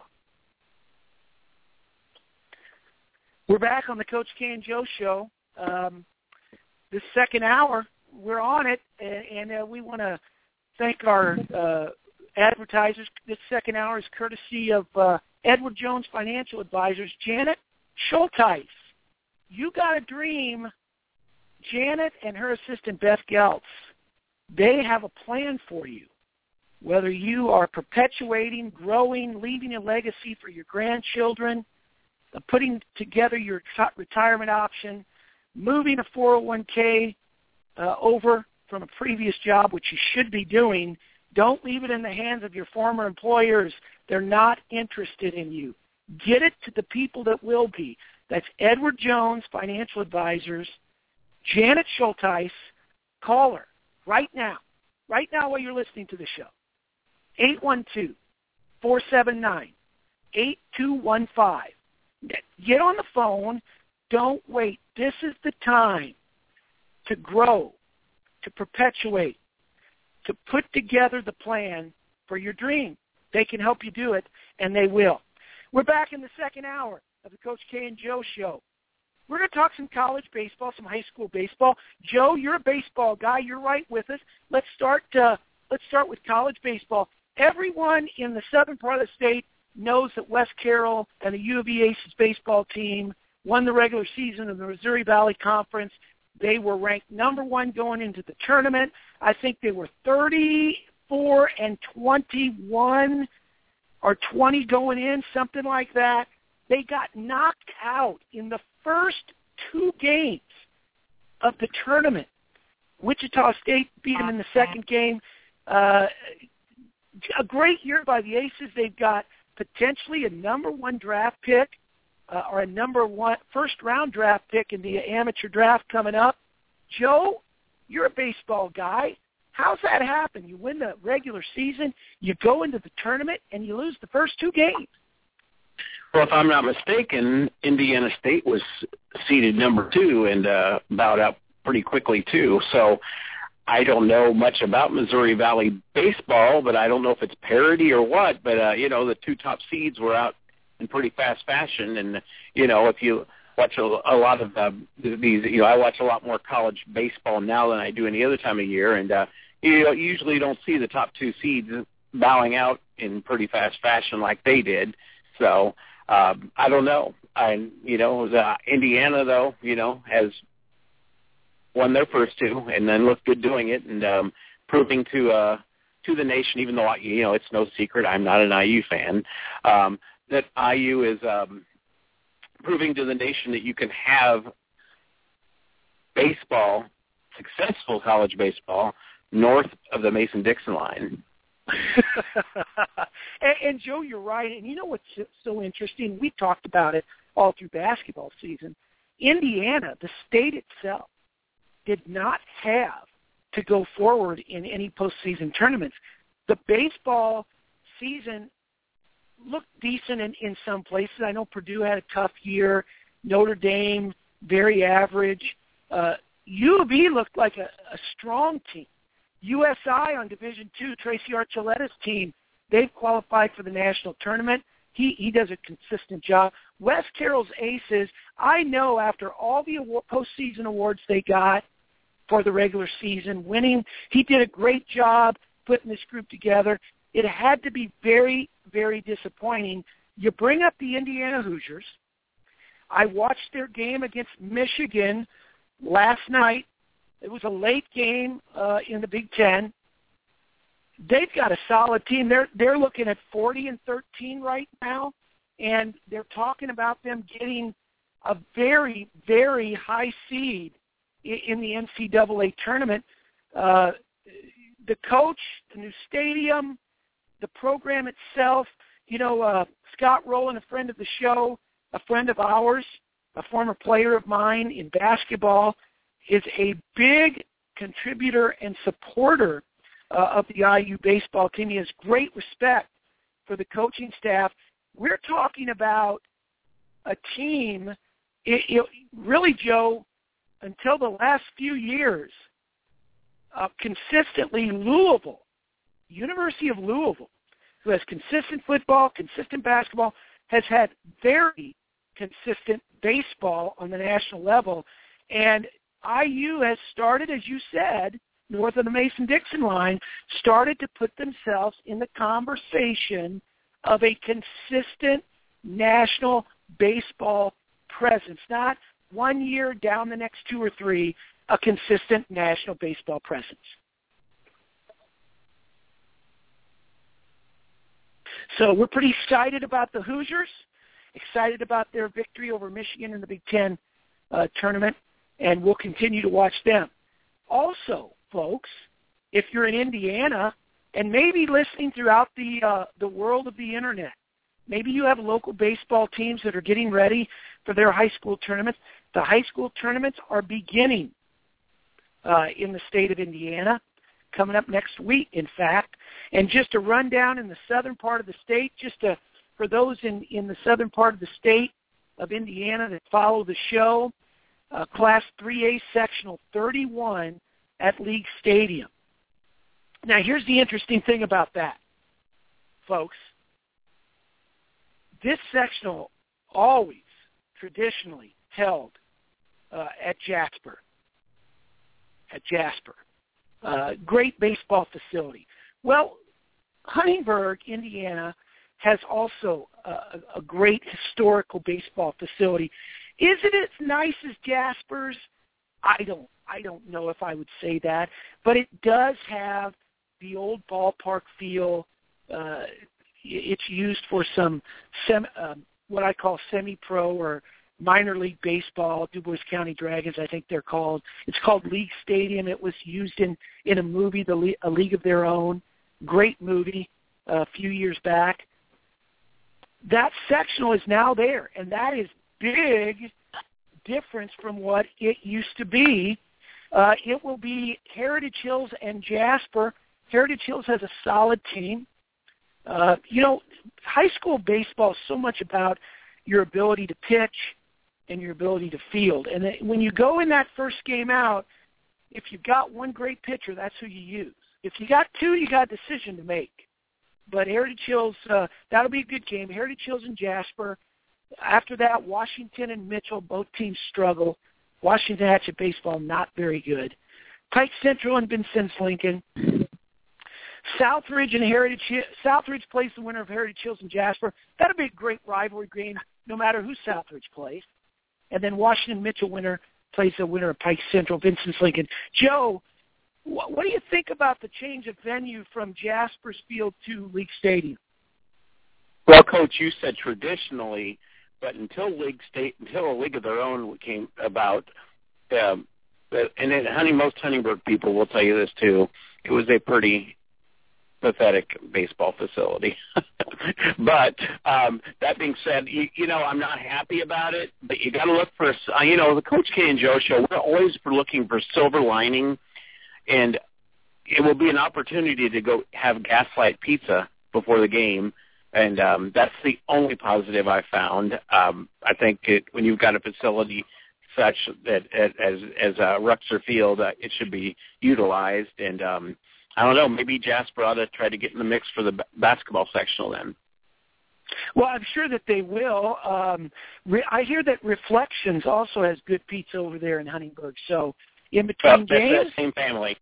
We're back on the Coach K and Joe Show. Um, this second hour, we're on it, and, and uh, we want to thank our uh, advertisers. This second hour is courtesy of uh, Edward Jones Financial Advisors, Janet Schulteis. You got a dream. Janet and her assistant, Beth Geltz, they have a plan for you. Whether you are perpetuating, growing, leaving a legacy for your grandchildren, uh, putting together your t- retirement option, moving a four oh one k uh, over from a previous job, which you should be doing, don't leave it in the hands of your former employers. They're not interested in you. Get it to the people that will be. That's Edward Jones Financial Advisors, Janet Schulteis. Call her right now, right now while you're listening to the show. eight one two, four seven nine, eight two one five. Get on the phone. Don't wait. This is the time to grow, to perpetuate, to put together the plan for your dream. They can help you do it, and they will. We're back in the second hour of the Coach K and Joe Show. We're going to talk some college baseball, some high school baseball. Joe, you're a baseball guy. You're right with us. Let's start. Uh, let's start with college baseball. Everyone in the southern part of the state
knows that Wes Carroll and the U of E Aces baseball team won the regular season of the Missouri Valley Conference. They were ranked number one going into the tournament. I think they were thirty-four and twenty-one or twenty going in, something like that. They got knocked out in the first two games of the tournament. Wichita State beat them in the second game. Uh, a great year by the Aces. They've got potentially a number one draft pick uh, or a number one first-round draft pick in the amateur draft coming up. Joe, you're a baseball guy. How's that happen? You win the regular season, you go into the tournament, and you lose the first two games.
Well, if I'm not mistaken, Indiana State was seeded number two and uh, bowed out pretty quickly, too. So I don't know much about Missouri Valley baseball, but I don't know if it's parity or what. But, uh, you know, the two top seeds were out in pretty fast fashion. And, you know, if you watch a, a lot of uh, these, you know, I watch a lot more college baseball now than I do any other time of year. And, uh, you know, usually don't see the top two seeds bowing out in pretty fast fashion like they did. So um, I don't know. I, you know, it was, uh, Indiana, though, you know, has won their first two and then looked good doing it and um, proving to uh, to the nation, even though, you know, it's no secret I'm not an I U fan, um, that I U is um, proving to the nation that you can have baseball, successful college baseball, north of the Mason-Dixon line.
and, and, Joe, you're right. And you know what's so interesting? We talked about it all through basketball season. Indiana, the state itself, did not have to go forward in any postseason tournaments. The baseball season looked decent in, in some places. I know Purdue had a tough year. Notre Dame, very average. Uh, U of E looked like a, a strong team. U S I on Division Two, Tracy Archuleta's team, they've qualified for the national tournament. He he does a consistent job. Wes Carroll's Aces, I know after all the award, postseason awards they got for the regular season, winning, he did a great job putting this group together. It had to be very, very disappointing. You bring up the Indiana Hoosiers. I watched their game against Michigan last night. It was a late game uh, in the Big Ten. They've got a solid team. They're they're looking at forty and thirteen right now, and they're talking about them getting a very, very high seed in, in the N C double A tournament. Uh, the coach, the new stadium, the program itself. You know, uh, Scott Rowland, a friend of the show, a friend of ours, a former player of mine in basketball, is a big contributor and supporter uh, of the I U baseball team. He has great respect for the coaching staff. We're talking about a team, it, it, really, Joe, until the last few years, uh, consistently Louisville, University of Louisville, who has consistent football, consistent basketball, has had very consistent baseball on the national level. And I U has started, as you said, north of the Mason-Dixon line, started to put themselves in the conversation of a consistent national baseball presence. Not one year down the next two or three, a consistent national baseball presence. So we're pretty excited about the Hoosiers, excited about their victory over Michigan in the Big Ten uh, tournament, and we'll continue to watch them. Also, folks, if you're in Indiana and maybe listening throughout the uh, the world of the Internet, maybe you have local baseball teams that are getting ready for their high school tournaments. The high school tournaments are beginning uh, in the state of Indiana, coming up next week, in fact. And just a rundown in the southern part of the state, just to, for those in, in the southern part of the state of Indiana that follow the show, uh, Class three A Sectional thirty-one at League Stadium. Now, here's the interesting thing about that, folks. This sectional always traditionally held uh, at Jasper. At Jasper. Uh, great baseball facility. Well, Huntingburg, Indiana,
has also a, a great historical baseball facility. Is it as nice as Jasper's? I don't I don't know if I would say that, but it does have the old ballpark feel. Uh, it's used for some sem, uh, what I call semi-pro or minor league baseball. DuBois County Dragons, I think they're called. It's called League Stadium. It was used in, in a movie, the Le- A League of Their Own. Great movie uh, a few years back. That sectional is now there, and that is big difference from what it used to be. Uh, it will be Heritage Hills and Jasper. Heritage Hills has a solid team. Uh, you know, high school baseball is so much about your ability to pitch and your ability to field. And when you go in that first game out, if you've got one great pitcher, that's who you use. If you got two, you got a decision to make. But Heritage Hills, uh, that'll be a good game. Heritage Hills and Jasper. After that, Washington and Mitchell, both teams struggle. Washington Hatchet baseball, not very good. Pike Central and Vincennes-Lincoln. Southridge and Heritage Southridge plays the winner of Heritage Hills and Jasper. That'll be a great rivalry game, no matter who Southridge plays. And then Washington Mitchell winner plays the winner of Pike Central, Vincennes-Lincoln. Joe, wh- what do you think about the change of venue from Jasper's Field to League Stadium?
Well, Coach, you said traditionally, but until League State, until a League of Their Own came about, um, and then hunting, most Huntingburg people will tell you this too, it was a pretty pathetic baseball facility. But um, that being said, you, you know, I'm not happy about it, but you got to look for, uh, you know, the Coach K and Joe show, we're always for looking for silver lining, and it will be an opportunity to go have Gaslight Pizza before the game, and um, that's the only positive I found. Um, I think it, when you've got a facility such that as as uh, Ruxer Field, uh, it should be utilized, and um, I don't know, maybe Jasper ought to try to get in the mix for the b- basketball sectional then.
Well, I'm sure that they will. Um, re- I hear that Reflections also has good pizza over there in Huntingburg. So in between
well, that's
games,
that same family.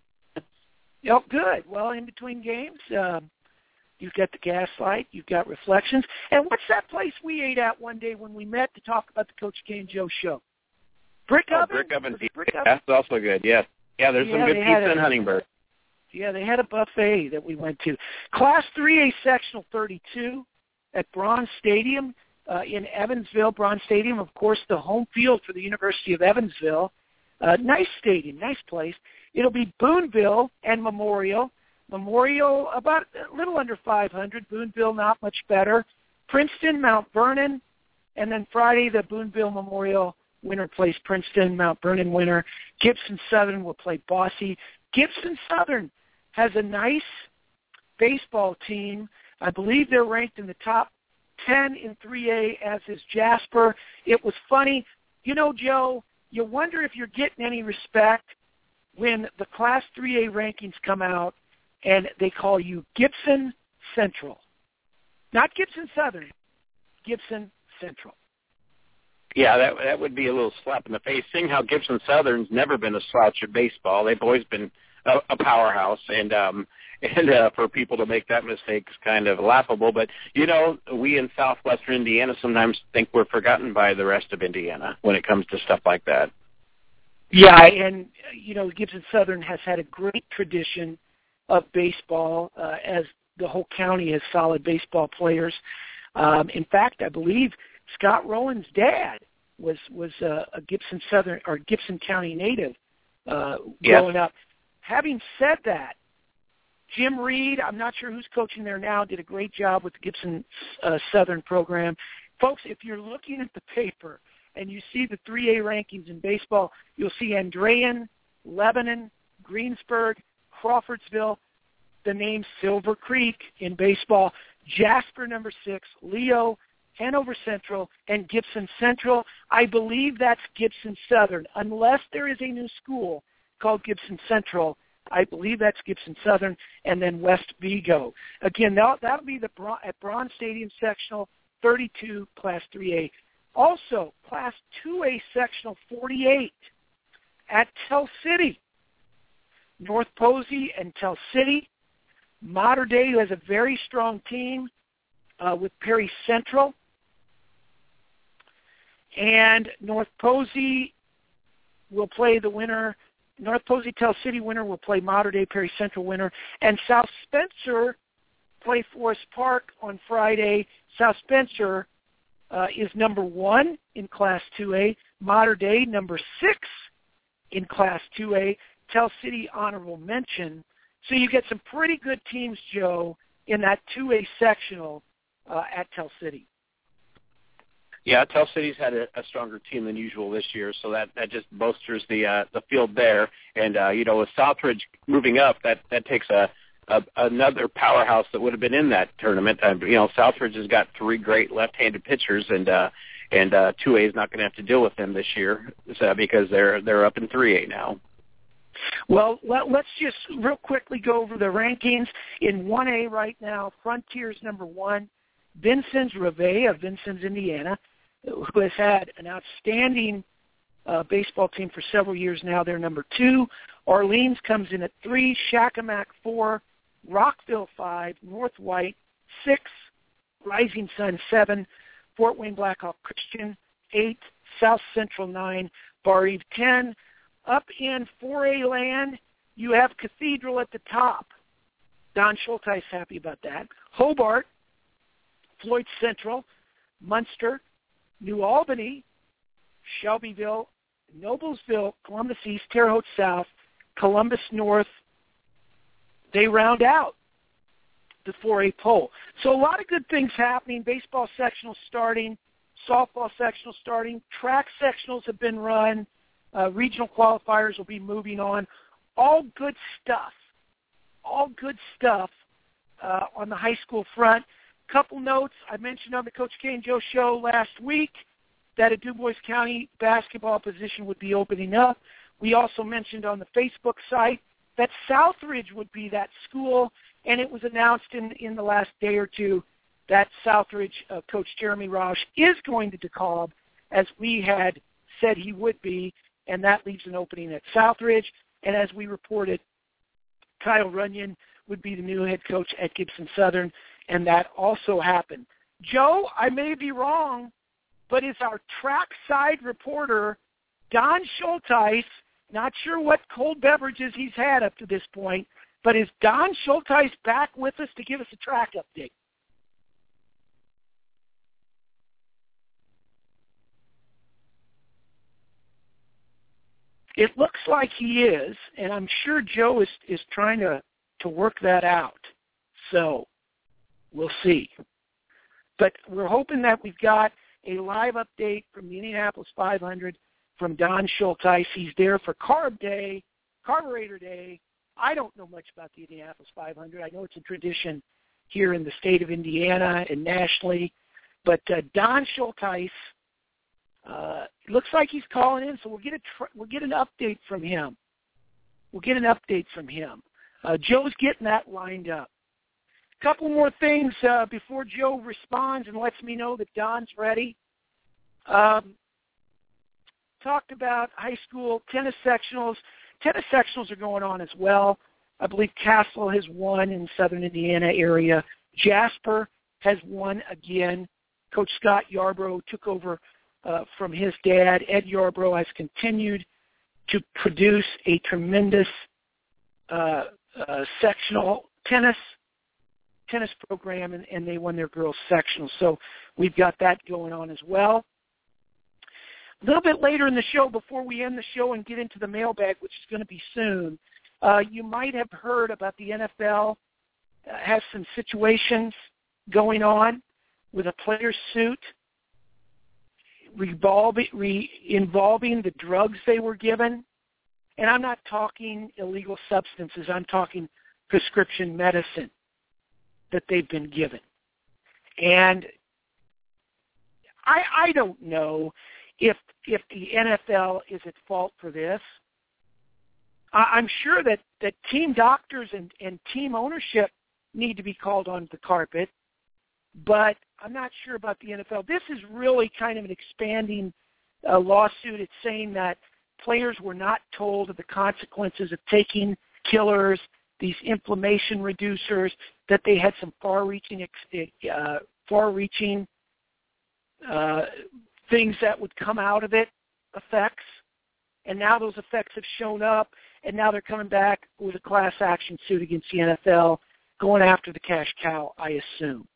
Oh, good. Well, in between games, um, you've got the Gaslight, you've got Reflections, and what's that place we ate at one day when we met to talk about the Coach K and Joe show? Brick
oh,
Oven.
Brick Oven.
Brick Oven?
That's also good. Yes. Yeah, there's
yeah,
some good pizza
a,
in Huntingburg.
Yeah, they had a buffet that we went to. Class three A Sectional thirty-two at Braun Stadium uh, in Evansville. Braun Stadium, of course, the home field for the University of Evansville. Uh, nice stadium, nice place. It'll be Boonville and Memorial. Memorial about a little under five hundred. Boonville not much better. Princeton, Mount Vernon, and then Friday the Boonville Memorial winner plays Princeton. Mount Vernon winner. Gibson Southern will play Boise. Gibson Southern has a nice baseball team. I believe they're ranked in the top ten in three A, as is Jasper. It was funny. You know, Joe, you wonder if you're getting any respect when the Class three A rankings come out and they call you Gibson Central. Not Gibson Southern, Gibson Central.
Yeah, that that would be a little slap in the face, seeing how Gibson Southern's never been a slouch at baseball. They've always been a, a powerhouse, and um, and uh, for people to make that mistake is kind of laughable. But, you know, we in southwestern Indiana sometimes think we're forgotten by the rest of Indiana when it comes to stuff like that.
Yeah, and, you know, Gibson Southern has had a great tradition of baseball, uh, as the whole county has solid baseball players. Um, in fact, I believe Scott Rowan's dad was was uh, a Gibson Southern or Gibson County native uh, growing
yeah.
up. Having said that, Jim Reed, I'm not sure who's coaching there now, did a great job with the Gibson uh, Southern program. Folks, if you're looking at the paper and you see the three A rankings in baseball, you'll see Andrean, Lebanon, Greensburg, Crawfordsville, the name Silver Creek in baseball, Jasper number six, Leo, Hanover Central, and Gibson Central. I believe that's Gibson Southern. Unless there is a new school called Gibson Central, I believe that's Gibson Southern, and then West Vigo. Again, that that'll be the at Braun Stadium Sectional thirty-two, Class three A. Also, Class two A Sectional forty-eight at Tell City. North Posey and Tell City. Mater Dei, who has a very strong team. uh, with Perry Central. And North Posey will play the winner. North Posey Tell City winner will play Mater Dei Perry Central winner. And South Spencer play Forest Park on Friday. South Spencer uh, is number one in Class two A. Mater Dei number six in Class two A. Tell City honorable mention. So you get some pretty good teams, Joe, in that two A sectional uh, at Tell City.
Yeah, Tell City's had a, a stronger team than usual this year, so that, that just bolsters the uh, the field there. And uh, you know, with Southridge moving up, that that takes a, a another powerhouse that would have been in that tournament. Uh, you know, Southridge has got three great left-handed pitchers, and uh, and uh, two A is not going to have to deal with them this year so, because they're they're up in three A now.
Well, let, let's just real quickly go over the rankings. In one A right now, Frontier's number one. Vincennes Reveille of Vincennes, Indiana, who has had an outstanding uh, baseball team for several years now. They're number two. Orleans comes in at three. Shakamak four. Rockville five. North White six. Rising Sun seven. Fort Wayne Blackhawk Christian eight. South Central nine. Bar Eve ten. Up in four A land, you have Cathedral at the top. Don Schulteis happy about that. Hobart, Floyd Central, Munster, New Albany, Shelbyville, Noblesville, Columbus East, Terre Haute South, Columbus North. They round out the four A poll. So a lot of good things happening. Baseball sectional starting, softball sectional starting, track sectionals have been run. Uh, regional qualifiers will be moving on. All good stuff. All good stuff uh, on the high school front. Couple notes. I mentioned on the Coach K and Joe show last week that a Du Bois County basketball position would be opening up. We also mentioned on the Facebook site that Southridge would be that school, and it was announced in, in the last day or two that Southridge uh, Coach Jeremy Rausch is going to DeKalb, as we had said he would be, and that leaves an opening at Southridge. And as we reported, Kyle Runyon would be the new head coach at Gibson Southern, and that also happened. Joe, I may be wrong, but is our trackside reporter, Don Schulteis, not sure what cold beverages he's had up to this point, but is Don Schulteis back with us to give us a track update? It looks like he is, and I'm sure Joe is, is trying to, to work that out. So we'll see. But we're hoping that we've got a live update from the Indianapolis five hundred from Don Schulteis. He's there for Carb Day, Carburetor Day. I don't know much about the Indianapolis five hundred. I know it's a tradition here in the state of Indiana and nationally. But uh, Don Schulteis, Uh, looks like he's calling in, so we'll get a tr- we'll get an update from him. We'll get an update from him. Uh, Joe's getting that lined up. A couple more things uh, before Joe responds and lets me know that Don's ready. Um, talked about high school tennis sectionals. Tennis sectionals are going on as well. I believe Castle has won in Southern Indiana area. Jasper has won again. Coach Scott Yarbrough took over Uh, from his dad. Ed Yarbrough has continued to produce a tremendous uh, uh, sectional tennis tennis program, and, and they won their girls sectional. So we've got that going on as well. A little bit later in the show, before we end the show and get into the mailbag, which is going to be soon, uh, you might have heard about the N F L uh, has some situations going on with a player's suit Revolving, re, involving the drugs they were given. And I'm not talking illegal substances. I'm talking prescription medicine that they've been given. And I, I don't know if if the N F L is at fault for this. I, I'm sure that, that team doctors and, and team ownership need to be called onto the carpet, but I'm not sure about the N F L. This is really kind of an expanding uh, lawsuit. It's saying that players were not told of the consequences of taking killers these inflammation reducers, that they had some far-reaching, uh, far-reaching uh, things that would come out of it, effects. And now those effects have shown up, and now they're coming back with a class action suit against the N F L, going after the cash cow, I assume.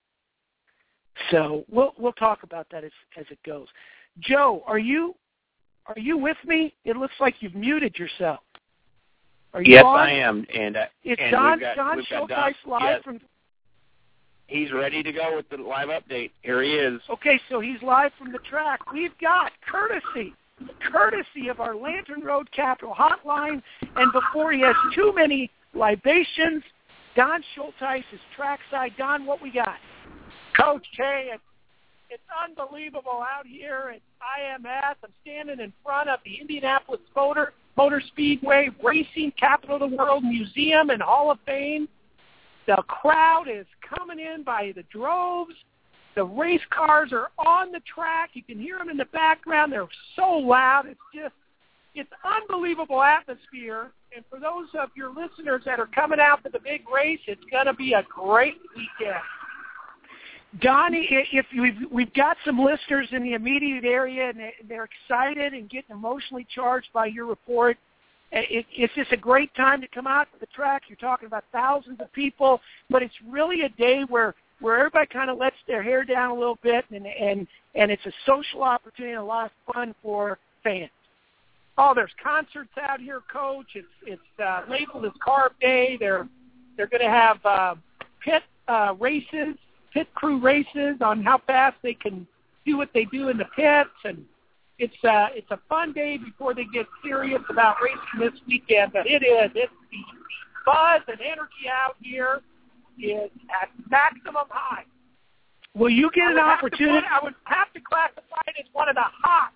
So we'll we'll talk about that as as it goes. Joe, are you are you with me? It looks like you've muted yourself. Are you
yes,
on?
I am. And uh,
it's
and
Don
we've got,
Don
we've got
Schulteis
Don,
live
yes.
from.
He's ready to go with the live update. Here he is.
Okay, so he's live from the track. We've got courtesy. courtesy of our Lantern Road Capital hotline, and before he has too many libations, Don Schulteis is trackside. Don, what we got?
Coach K, it's, it's unbelievable out here at I M S. I'm standing in front of the Indianapolis Motor, Motor Speedway Racing Capital of the World Museum and Hall of Fame. The crowd is coming in by the droves. The race cars are on the track. You can hear them in the background. They're so loud. It's just, it's unbelievable atmosphere. And for those of your listeners that are coming out to the big race, it's going to be a great weekend.
Donnie, if we've, we've got some listeners in the immediate area, and they're excited and getting emotionally charged by your report, it, it's just a great time to come out to the track. You're talking about thousands of people, but it's really a day where where everybody kind of lets their hair down a little bit, and and and it's a social opportunity and a lot of fun for fans.
Oh, there's concerts out here, Coach. It's it's uh, labeled as Carb Day. They're they're going to have uh, pit uh, races, pit crew races on how fast they can do what they do in the pits, and it's uh, it's a fun day before they get serious about racing this weekend. But it is it's the buzz and energy out here is at maximum high.
Will you get an opportunity?
Put, I would have to classify it as one of the hot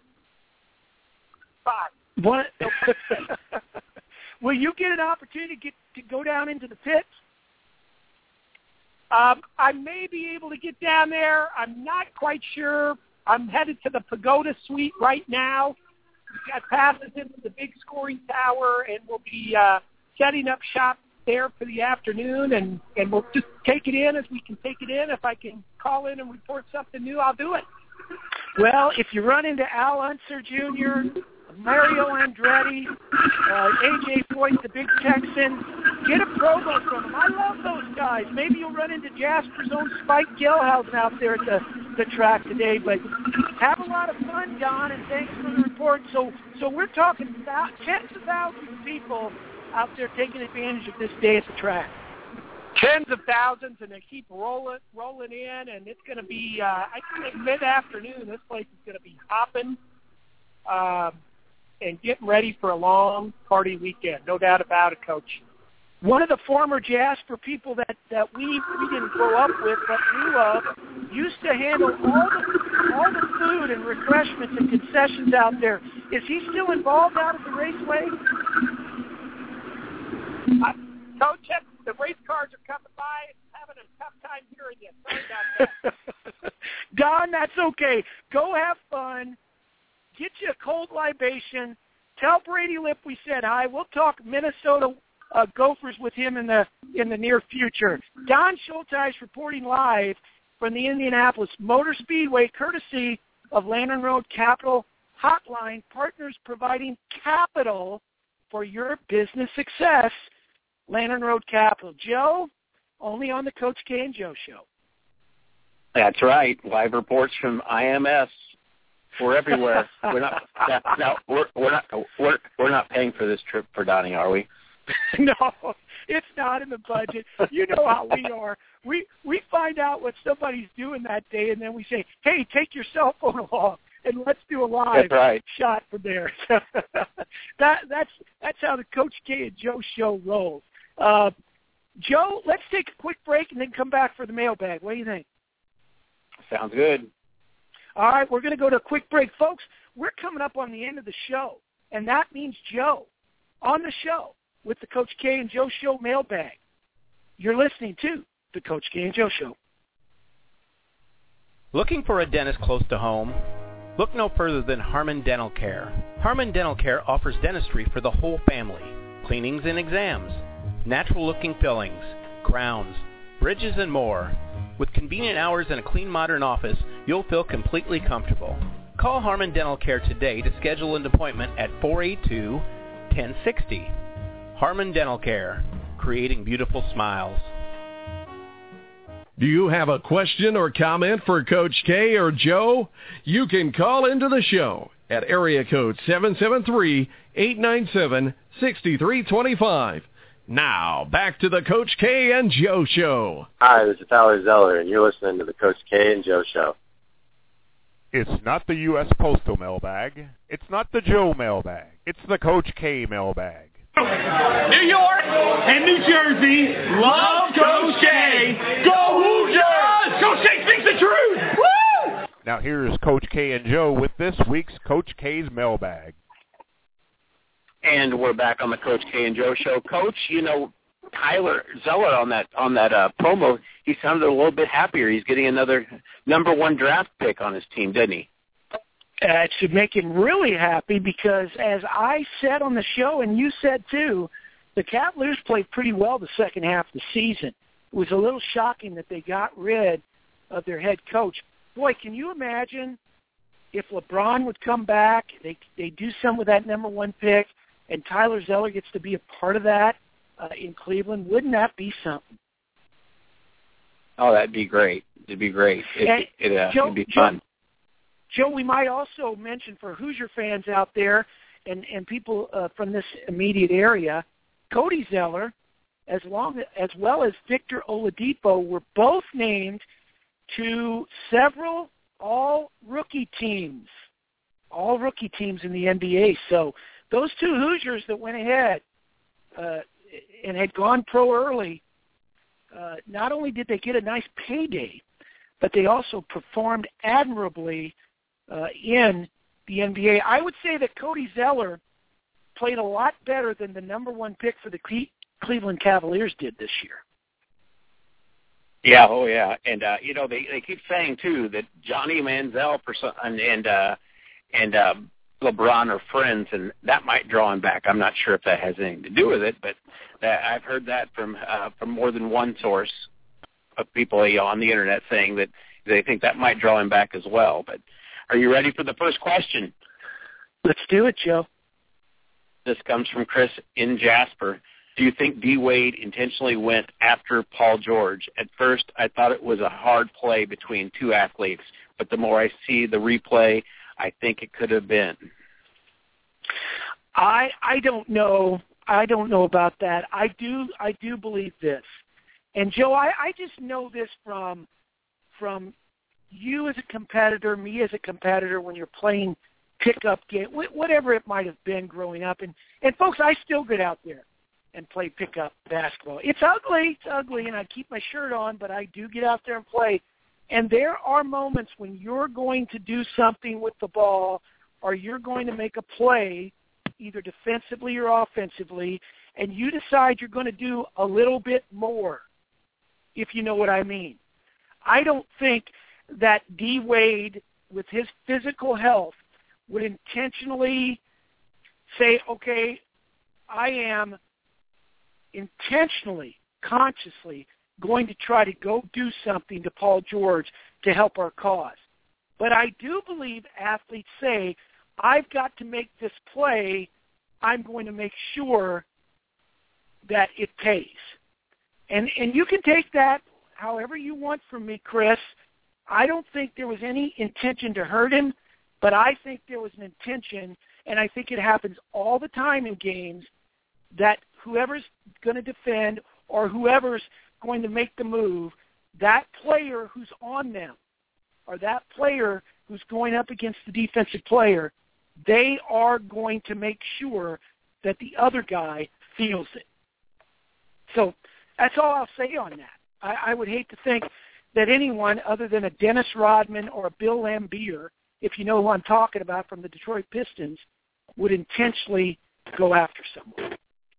spots.
One, will you get an opportunity to get to go down into the pits?
Um, I may be able to get down there. I'm not quite sure. I'm headed to the Pagoda Suite right now. We've got passes into the big scoring tower, and we'll be uh, setting up shop there for the afternoon, and, and we'll just take it in as we can take it in. If I can call in and report something new, I'll do it.
Well, if you run into Al Unser Junior, Mario Andretti, uh, A J Foyt, the big Texan, get a promo from them. I love those guys. Maybe you'll run into Jasper's own Spike Gilhousen out there at the, the track today. But have a lot of fun, Don, and thanks for the report. So, so we're talking about tens of thousands of people out there taking advantage of this day at the track.
Tens of thousands, and they keep rolling rolling in, and it's going to be, uh, I think, mid-afternoon. This place is going to be hopping uh, and getting ready for a long party weekend. No doubt about it, Coach.
One of the former Jasper people that, that we, we didn't grow up with but knew of used to handle all the, all the food and refreshments and concessions out there. Is he still involved out at the raceway?
Uh, Coach, the race cars are coming by and having a tough time hearing you. Sorry about that.
Don, that's okay. Go have fun. Get you a cold libation. Tell Brady Lip we said hi. We'll talk Minnesota uh, Gophers with him in the in the near future. Don Schulteis reporting live from the Indianapolis Motor Speedway, courtesy of Lantern Road Capital Hotline, partners providing capital for your business success. Lantern Road Capital. Joe, only on the Coach K and Joe Show.
That's right. Live reports from I M S. We're everywhere. We're not. No, we're we're not. We're we're not paying for this trip for Donnie, are we?
No, it's not in the budget. You know how we are. We we find out what somebody's doing that day, and then we say, "Hey, take your cell phone along, and let's do a live
that's right.
shot from there." that that's that's how the Coach K and Joe Show rolls. Uh, Joe, let's take a quick break and then come back for the mailbag. What do you think?
Sounds good.
All right, we're going to go to a quick break. Folks, we're coming up on the end of the show, and that means Joe on the show with the Coach K and Joe Show mailbag. You're listening to the Coach K and Joe Show.
Looking for a dentist close to home? Look no further than Harmon Dental Care. Harmon Dental Care offers dentistry for the whole family, cleanings and exams,
natural-looking fillings, crowns, bridges, and more. With convenient hours and a clean, modern office, you'll feel completely comfortable. Call Harmon Dental Care today to schedule an appointment at four eight two, one zero six zero. Harmon Dental Care, creating beautiful smiles.
Do you have a question or comment for Coach K or Joe? You can call into the show at area code seven seven three, eight nine seven, six three two five. Now, back to the Coach K and Joe Show.
Hi, this is Tyler Zeller, and you're listening to the Coach K and Joe Show.
It's not the U S Postal mailbag. It's not the Joe mailbag. It's the Coach K mailbag.
New York and New Jersey love Coach K. Go Hoosiers! Coach K speaks the truth! Woo!
Now here's Coach K and Joe with this week's Coach K's mailbag.
And we're back on the Coach K and Joe Show. Coach, you know, Tyler Zeller on that on that uh, promo, he sounded a little bit happier. He's getting another number one draft pick on his team, didn't he?
Uh, it should make him really happy because, as I said on the show, and you said too, the Cavaliers played pretty well the second half of the season. It was a little shocking that they got rid of their head coach. Boy, can you imagine if LeBron would come back, they they do some with that number one pick, and Tyler Zeller gets to be a part of that uh, in Cleveland? Wouldn't that be something?
Oh, that'd be great. It'd be great. It, it, it, uh,
Joe,
it'd be
Joe,
fun.
Joe, we might also mention for Hoosier fans out there and, and people uh, from this immediate area, Cody Zeller, as, long, as well as Victor Oladipo, were both named to several all-rookie teams, all-rookie teams in the N B A. So those two Hoosiers that went ahead uh, and had gone pro early, uh, not only did they get a nice payday, but they also performed admirably uh, in the N B A. I would say that Cody Zeller played a lot better than the number one pick for the Cle- Cleveland Cavaliers did this year.
Yeah, oh yeah, and uh, you know they they keep saying too that Johnny Manziel and and uh, and uh, LeBron are friends, and that might draw him back. I'm not sure if that has anything to do with it, but that, I've heard that from uh, from more than one source of people, you know, on the internet saying that they think that might draw him back as well. But are you ready for the first question?
Let's do it, Joe.
This comes from Chris in Jasper. Do you think D-Wade intentionally went after Paul George? At first, I thought it was a hard play between two athletes, but the more I see the replay, I think it could have been.
I I don't know. I don't know about that. I do I do believe this. And Joe, I, I just know this from from you as a competitor, me as a competitor, when you're playing pickup game, whatever it might have been growing up. And, and folks, I still get out there and play pickup basketball. It's ugly, it's ugly, and I keep my shirt on, but I do get out there and play. And there are moments when you're going to do something with the ball or you're going to make a play, either defensively or offensively, and you decide you're going to do a little bit more, if you know what I mean. I don't think that D-Wade, with his physical health, would intentionally say, okay, I am intentionally, consciously going to try to go do something to Paul George to help our cause. But I do believe athletes say, I've got to make this play. I'm going to make sure that it pays. And and you can take that however you want from me, Chris. I don't think there was any intention to hurt him, but I think there was an intention, and I think it happens all the time in games, that whoever's going to defend or whoever's going to make the move, that player who's on them or that player who's going up against the defensive player, they are going to make sure that the other guy feels it. So that's all I'll say on that. I, I would hate to think that anyone other than a Dennis Rodman or a Bill Laimbeer, if you know who I'm talking about from the Detroit Pistons, would intentionally go after someone.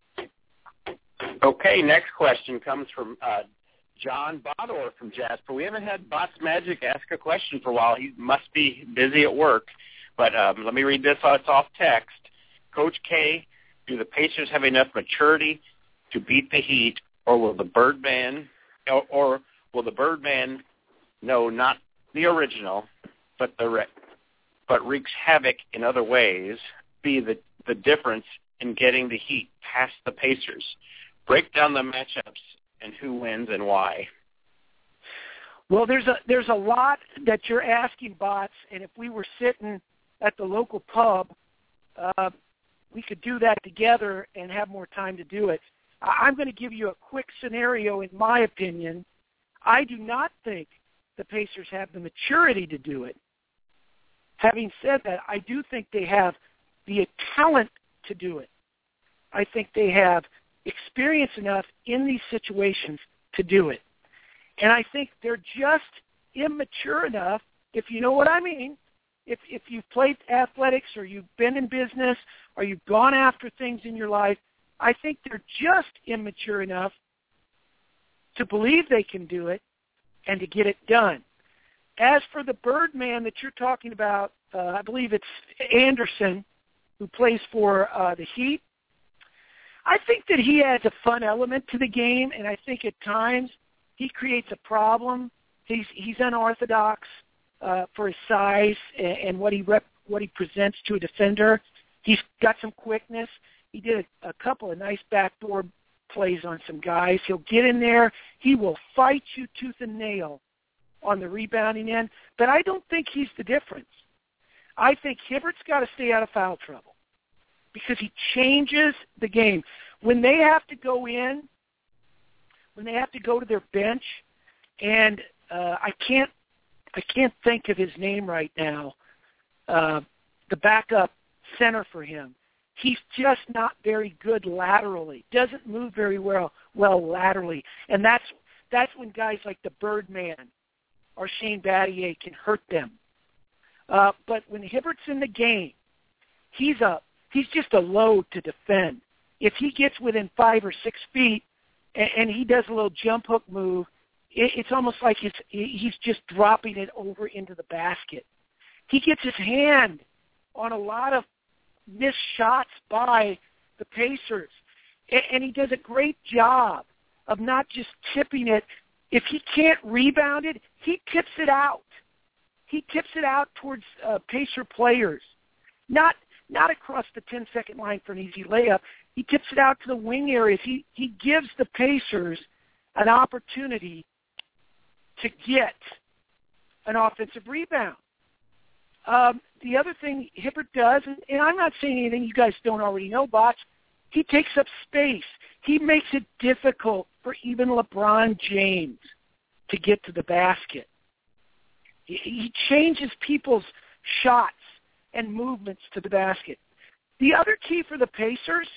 Okay, next question comes from uh, John Bodor from Jasper. We haven't had Bots Magic ask a question for a while. He must be busy at work. But um, let me read this. It's off text. Coach K, do the Pacers have enough maturity to beat the Heat, or will the Birdman, or, or will the Birdman, no, not the original, but the but wreaks havoc in other ways, be the the difference in getting the Heat past the Pacers? Break down the matchups and who wins and why.
Well, there's a there's a lot that you're asking, Bots, and if we were sitting at the local pub, uh, we could do that together and have more time to do it. I'm going to give you a quick scenario. In my opinion, I do not think the Pacers have the maturity to do it. Having said that, I do think they have the talent to do it. I think they have experience enough in these situations to do it. And I think they're just immature enough, if you know what I mean. If if you've played athletics or you've been in business or you've gone after things in your life, I think they're just immature enough to believe they can do it and to get it done. As for the Birdman that you're talking about, uh, I believe it's Anderson, who plays for uh, the Heat. I think that he adds a fun element to the game, and I think at times he creates a problem. He's he's unorthodox uh, for his size and, and what he rep, what he presents to a defender. He's got some quickness. He did a, a couple of nice backdoor plays on some guys. He'll get in there. He will fight you tooth and nail on the rebounding end, but I don't think he's the difference. I think Hibbert's got to stay out of foul trouble because he changes the game. When they have to go in, when they have to go to their bench, and uh, I can't, I can't think of his name right now, uh, the backup center for him. He's just not very good laterally. Doesn't move very well, well laterally, and that's that's when guys like the Birdman or Shane Battier can hurt them. Uh, but when Hibbert's in the game, he's a he's just a load to defend. If he gets within five or six feet and, and he does a little jump hook move, it, it's almost like he's he's just dropping it over into the basket. He gets his hand on a lot of missed shots by the Pacers, and, and he does a great job of not just tipping it. If he can't rebound it, he tips it out. He tips it out towards uh, Pacer players, not not across the ten-second line for an easy layup. He tips it out to the wing areas. He he gives the Pacers an opportunity to get an offensive rebound. Um, the other thing Hibbert does, and, and I'm not saying anything you guys don't already know, Bots, he takes up space. He makes it difficult for even LeBron James to get to the basket. He, he changes people's shots and movements to the basket. The other key for the Pacers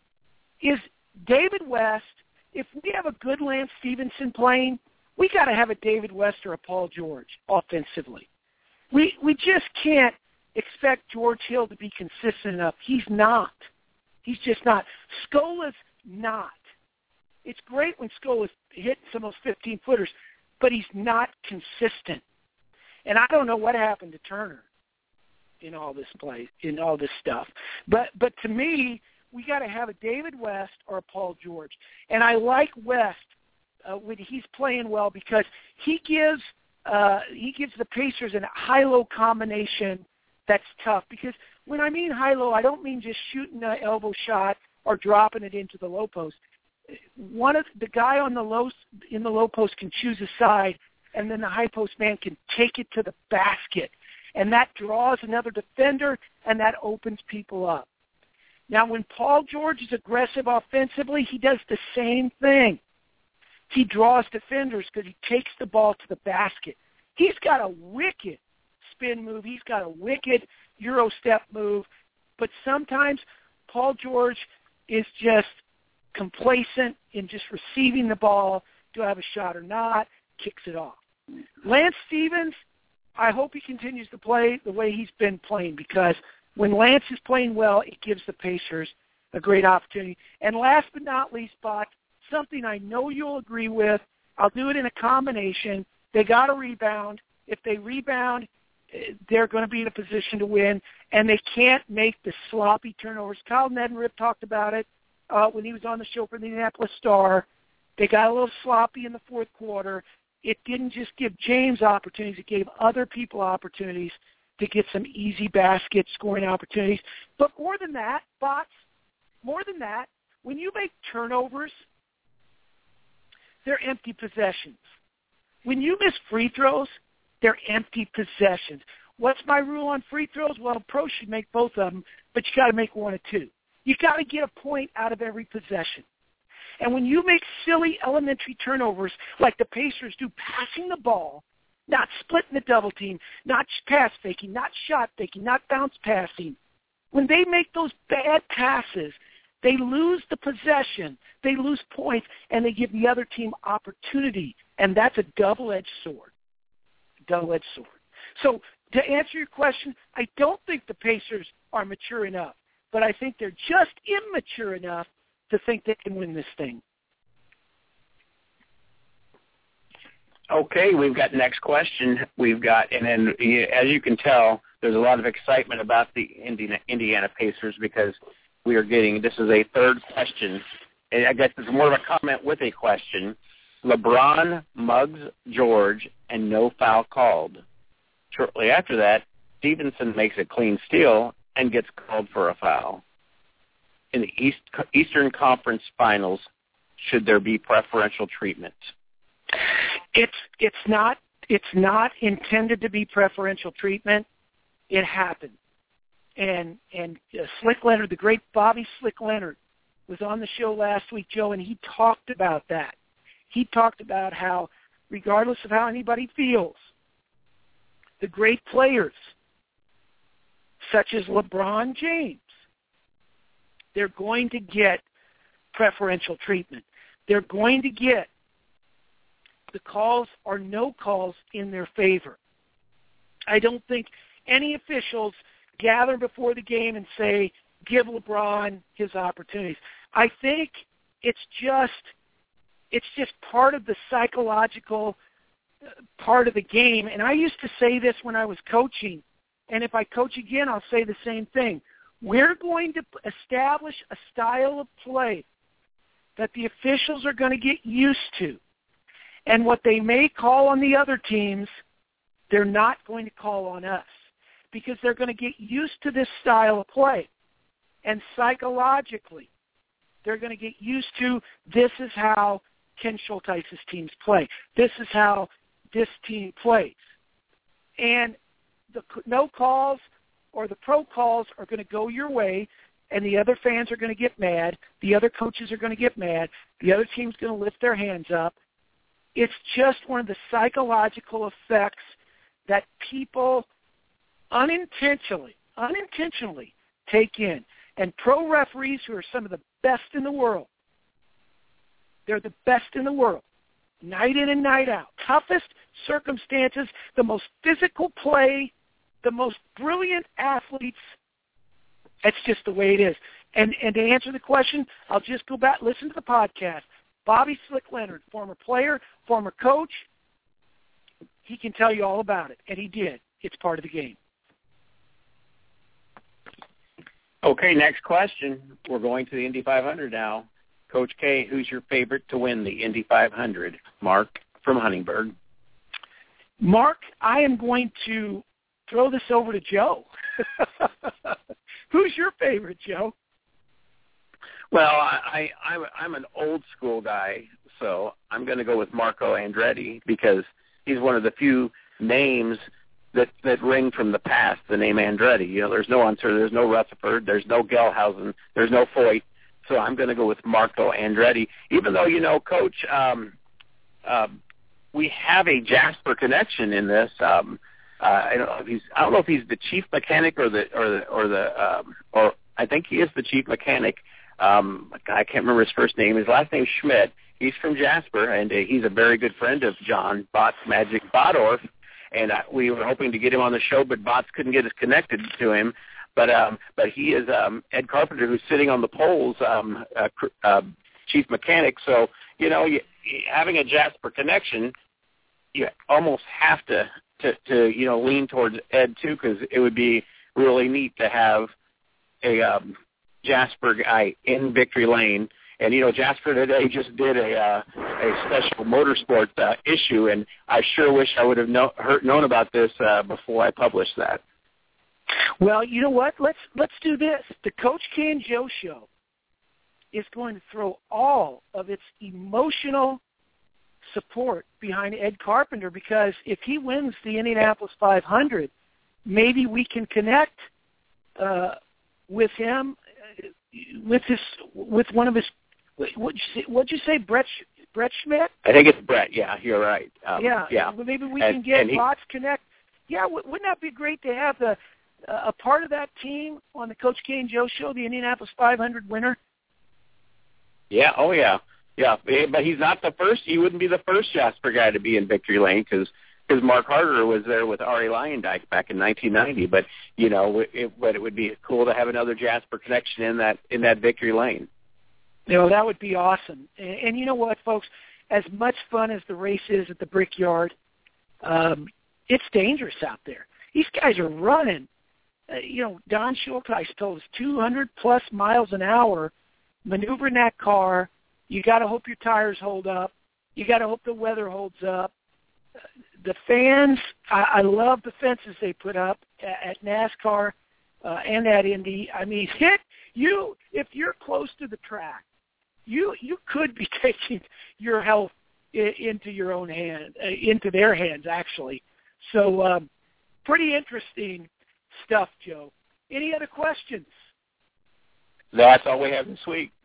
is David West. If we have a good Lance Stevenson playing, we got to have a David West or a Paul George offensively. We we just can't expect George Hill to be consistent enough. He's not. He's just not. Scola's not. It's great when Scola's hitting some of those fifteen-footers, but he's not consistent. And I don't know what happened to Turner in all this play, in all this stuff. But but to me, we got to have a David West or a Paul George. And I like West uh, when he's playing well because he gives uh, he gives the Pacers a high-low combination that's tough. Because when I mean high-low, I don't mean just shooting an elbow shot or dropping it into the low post. One of the guy on the low in the low post can choose a side, and then the high post man can take it to the basket, and that draws another defender, and that opens people up. Now, when Paul George is aggressive offensively, he does the same thing. He draws defenders because he takes the ball to the basket. He's got a wicked spin move. He's got a wicked Euro step move, but sometimes Paul George is just complacent in just receiving the ball. Do I have a shot or not? Kicks it off. Lance Stevens, I hope he continues to play the way he's been playing because when Lance is playing well, it gives the Pacers a great opportunity. And last but not least, Bot, something I know you'll agree with, I'll do it in a combination. They got to rebound. If they rebound, they're going to be in a position to win, and they can't make the sloppy turnovers. Kyle Neddenriep talked about it.
uh, when he was on the show for the Indianapolis Star. They got a little sloppy in the fourth quarter. It didn't just give James opportunities. It gave other people opportunities to get some easy basket scoring opportunities. But more than that, Bots, more than that, when you make turnovers, they're empty possessions. When you miss free throws, they're empty possessions. What's my rule on free throws? Well, pros should make both of them, but you got to make one or two. You got to get a point out of every possession. And when you make silly elementary turnovers like the Pacers do, passing the ball, not splitting the double team, not pass faking, not shot faking, not bounce passing, when they make those bad passes, they lose the possession, they lose points, and they give the other team opportunity. And that's a double-edged sword. Double-edged sword. So to answer your question, I don't think the Pacers are mature enough, but I think they're just immature enough to think they can win this thing.
Okay, we've got next question. We've got, and then as you can tell, there's a lot of excitement about the Indiana, Indiana Pacers because we are getting, this is a third question, and I guess it's more of a comment with a question. LeBron mugs George and no foul called. Shortly after that, Stevenson makes a clean steal and gets called for a foul. In the East, Eastern Conference Finals, should there be preferential treatment?
It's it's not it's not intended to be preferential treatment. It happened, and and uh, Slick Leonard, the great Bobby Slick Leonard, was on the show last week, Joe, and he talked about that. He talked about how, regardless of how anybody feels, the great players, such as LeBron James, they're going to get preferential treatment. They're going to get the calls or no calls in their favor. I don't think any officials gather before the game and say, give LeBron his opportunities. I think it's just it's just part of the psychological part of the game. And I used to say this when I was coaching, and if I coach again, I'll say the same thing. We're going to establish a style of play that the officials are going to get used to. And what they may call on the other teams, they're not going to call on us because they're going to get used to this style of play. And psychologically, they're going to get used to this is how Ken Schulteis's teams play. This is how this team plays. And the no calls or the pro calls are going to go your way, and the other fans are going to get mad. The other coaches are going to get mad. The other team's going to lift their hands up. It's just one of the psychological effects that people unintentionally, unintentionally take in. And pro referees, who are some of the best in the world, they're the best in the world, night in and night out. Toughest circumstances, the most physical play, the most brilliant athletes. That's just the way it is. And and to answer the question, I'll just go back, listen to the podcast. Bobby Slick Leonard, former player, former coach, he can tell you all about it, and he did. It's part of the game.
Okay, next question. We're going to the Indy five hundred now. Coach K, who's your favorite to win the Indy five hundred? Mark from Huntingburg.
Mark, I am going to throw this over to Joe. Who's your favorite, Joe?
Well, I, I, I'm, I'm an old school guy, so I'm going to go with Marco Andretti because he's one of the few names that, that ring from the past, the name Andretti. You know, there's no Unser, there's no Rutherford, there's no Gelhausen, there's no Foyt, so I'm going to go with Marco Andretti, even though, you know, Coach, um, uh, we have a Jasper connection in this. Um, uh, I don't know if he's I don't know if he's the chief mechanic or the or the or the um, or I think he is the chief mechanic. Um, I can't remember his first name. His last name's Schmidt. He's from Jasper, and uh, he's a very good friend of John Bots Magic Bodorf. And uh, we were hoping to get him on the show, but Bots couldn't get us connected to him. But um, but he is um, Ed Carpenter, who's sitting on the polls, um, uh, uh, chief mechanic. So you know, you, having a Jasper connection, you almost have to, to to you know lean towards Ed too, because it would be really neat to have a um, Jasper guy in Victory Lane. And, you know, Jasper today just did a uh, a special motorsport uh, issue, and I sure wish I would have know, heard, known about this uh, before I published that.
Well, you know what? Let's let's do this. The Coach K and Joe Show is going to throw all of its emotional support behind Ed Carpenter, because if he wins the Indianapolis five hundred, maybe we can connect uh, with him, uh, with his, with one of his. What'd you say? What'd you say, Brett? Brett Schmidt?
I think it's Brett. Yeah, you're right. Um,
yeah,
yeah.
Maybe we
and,
can get
he,
Bots Connect. Yeah, w- wouldn't that be great to have the uh, a part of that team on the Coach K and Joe Show, the Indianapolis five hundred winner?
Yeah. Oh, yeah. Yeah. But he's not the first. He wouldn't be the first Jasper guy to be in Victory Lane, because because Mark Harder was there with Ari Lyondike back in nineteen ninety. But you know, it, but it would be cool to have another Jasper connection in that in that Victory Lane.
You know, that would be awesome. And, and you know what, folks? As much fun as the race is at the Brickyard, um, it's dangerous out there. These guys are running. Uh, you know, Don Schulteis told us two hundred plus miles an hour maneuvering that car. You got to hope your tires hold up. You got to hope the weather holds up. The fans, I, I love the fences they put up at, at NASCAR uh, and at Indy. I mean, hit you if you're close to the track, you you could be taking your health I, into your own hand, uh, into their hands actually. So, um, pretty interesting stuff, Joe. Any other questions?
That's all we have this week.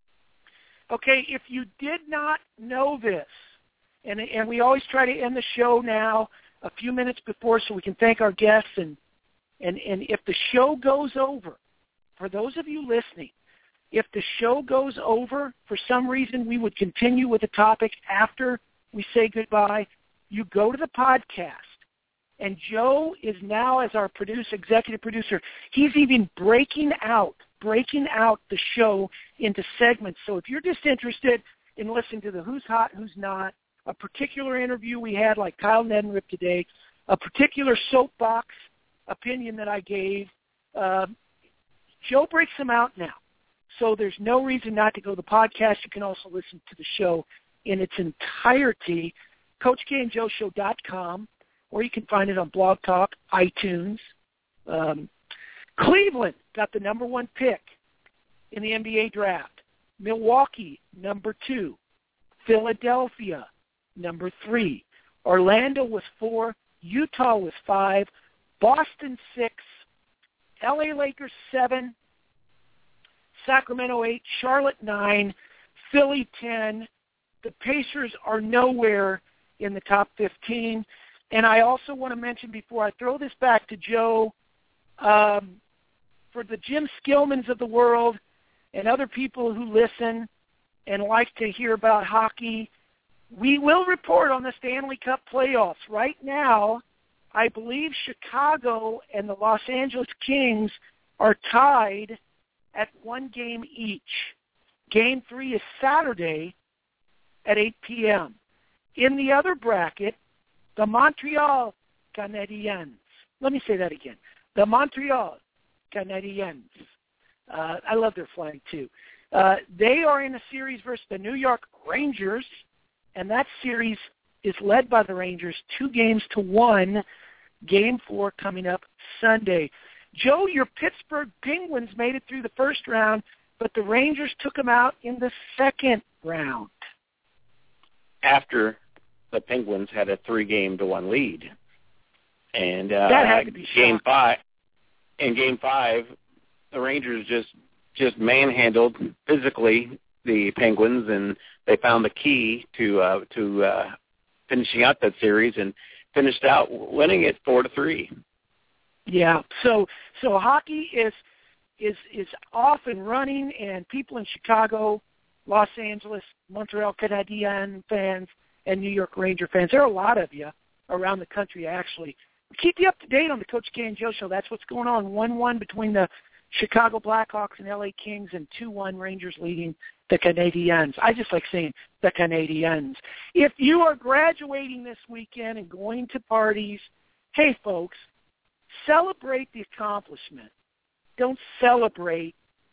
Okay, if you did not know this, and and we always try to end the show now a few minutes before so we can thank our guests, and and, and if the show goes over, for those of you listening, if the show goes over, for some reason we would continue with the topic after we say goodbye, you go to the podcast. And Joe is now, as our producer, executive producer, he's even breaking out, breaking out the show into segments. So if you're just interested in listening to the Who's Hot, Who's Not, a particular interview we had like Kyle Neddenriep today, a particular soapbox opinion that I gave, uh, Joe breaks them out now. So there's no reason not to go to the podcast. You can also listen to the show in its entirety, Coach K and Joe Show dot com, or you can find it on Blog Talk, iTunes. Um, Cleveland got the number one pick in the N B A draft. Milwaukee, number two. Philadelphia, number three. Orlando was four. Utah was five. Boston, six. L A Lakers, seven. Sacramento, eight. Charlotte, nine. Philly, ten. The Pacers are nowhere in the top fifteen. And I also want to mention, before I throw this back to Joe, um, for the Jim Skillmans of the world and other people who listen and like to hear about hockey, we will report on the Stanley Cup playoffs. Right now, I believe Chicago and the Los Angeles Kings are tied at one game each. Game three is Saturday at eight p.m. In the other bracket, the Montreal Canadiens. Let me say that again. The Montreal Canadiens. Uh, I love their flag, too. Uh, they are in a series versus the New York Rangers, and that series is led by the Rangers two games to one. Game four coming up Sunday. Joe, your Pittsburgh Penguins made it through the first round, but the Rangers took them out in the second round.
After the Penguins had a three-game to one lead, and uh,
that had to be
game
shocking.
five. In game five, the Rangers just just manhandled physically the Penguins, and they found the key to uh, to uh, finishing out that series and finished out winning it four to three.
Yeah, so so hockey is is is off and running, and people in Chicago, Los Angeles, Montreal Canadiens fans, and New York Ranger fans. There are a lot of you around the country, actually. We keep you up to date on the Coach K and Joe Show. That's what's going on. one one between the Chicago Blackhawks and L A Kings, and two one Rangers leading the Canadiens. I just like saying the Canadiens. If you are graduating this weekend and going to parties, hey, folks, celebrate the accomplishment. Don't celebrate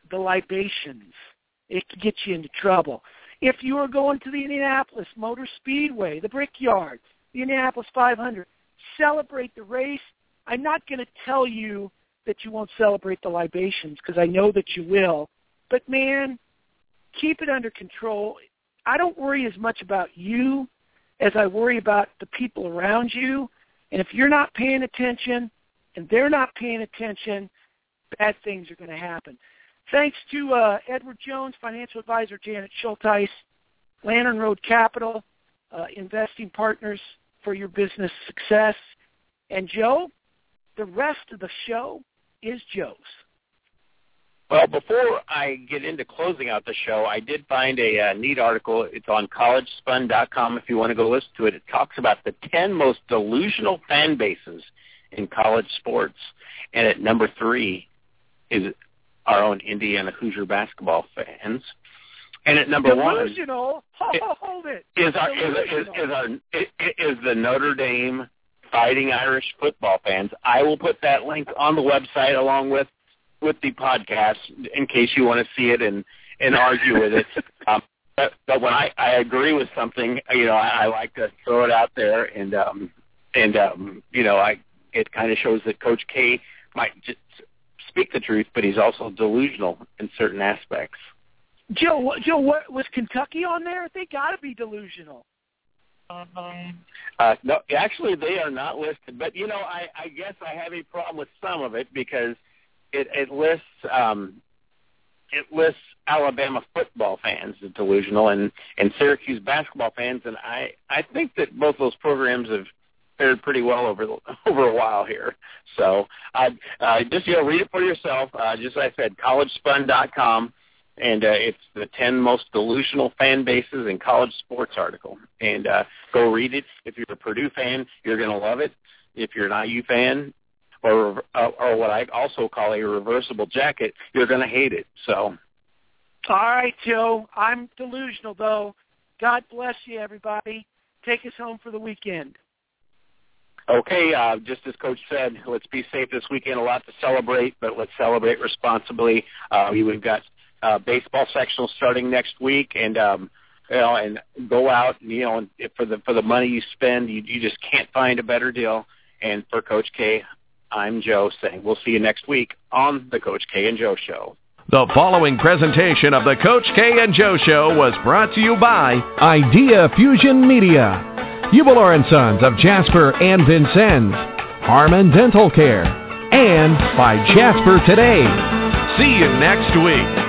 the libations. It can get you into trouble. If you are going to the Indianapolis Motor Speedway, the Brickyard, the Indianapolis five hundred, celebrate the race. I'm not going to tell you that you won't celebrate the libations because I know that you will. But, man, keep it under control. I don't worry as much about you as I worry about the people around you. And if you're not paying attention and they're not paying attention, bad things are going to happen. Thanks to uh, Edward Jones, financial advisor Janet Schulteis, Lantern Road Capital, uh, investing partners for your business success. And, Joe, the rest of the show is Joe's.
Well, before I get into closing out the show, I did find a uh, neat article. It's on college spun dot com if you want to go listen to it. It talks about the ten most delusional fan bases in college sports. And at number three is our own Indiana Hoosier basketball fans. And at number
delusional.
one
oh, hold it.
is our is, is, is our is the Notre Dame Fighting Irish football fans. I will put that link on the website along with with the podcast in case you want to see it and, and argue with it. Um, but, but when I, I agree with something, you know, I, I like to throw it out there, and um, and um, you know, I it kind of shows that Coach K might just speak the truth, but he's also delusional in certain aspects.
Joe, Joe, what, was Kentucky on there? They got to be delusional.
Uh, no, actually, they are not listed. But you know, I, I guess I have a problem with some of it because It, it lists um, it lists Alabama football fans as delusional and, and Syracuse basketball fans, and I, I think that both those programs have fared pretty well over over a while here. So I uh, just you know read it for yourself. Uh, just like I said, college spun dot com, and uh, it's the ten most delusional fan bases in college sports article. And uh, go read it. If you're a Purdue fan, you're going to love it. If you're an I U fan, or or what I also call a reversible jacket, you're going to hate it. So,
all right, Joe. I'm delusional, though. God bless you, everybody. Take us home for the weekend.
Okay, uh, just as Coach said, let's be safe this weekend. A lot to celebrate, but let's celebrate responsibly. Uh, we've got uh, baseball sectional starting next week, and um, you know, and go out. You know, and for the for the money you spend, you you just can't find a better deal. And for Coach K, I'm Joe saying we'll see you next week on the Coach K and Joe Show.
The following presentation of the Coach K and Joe Show was brought to you by Idea Fusion Media, Hubler and Sons of Jasper and Vincennes, Harmon Dental Care, and by Jasper Today. See you next week.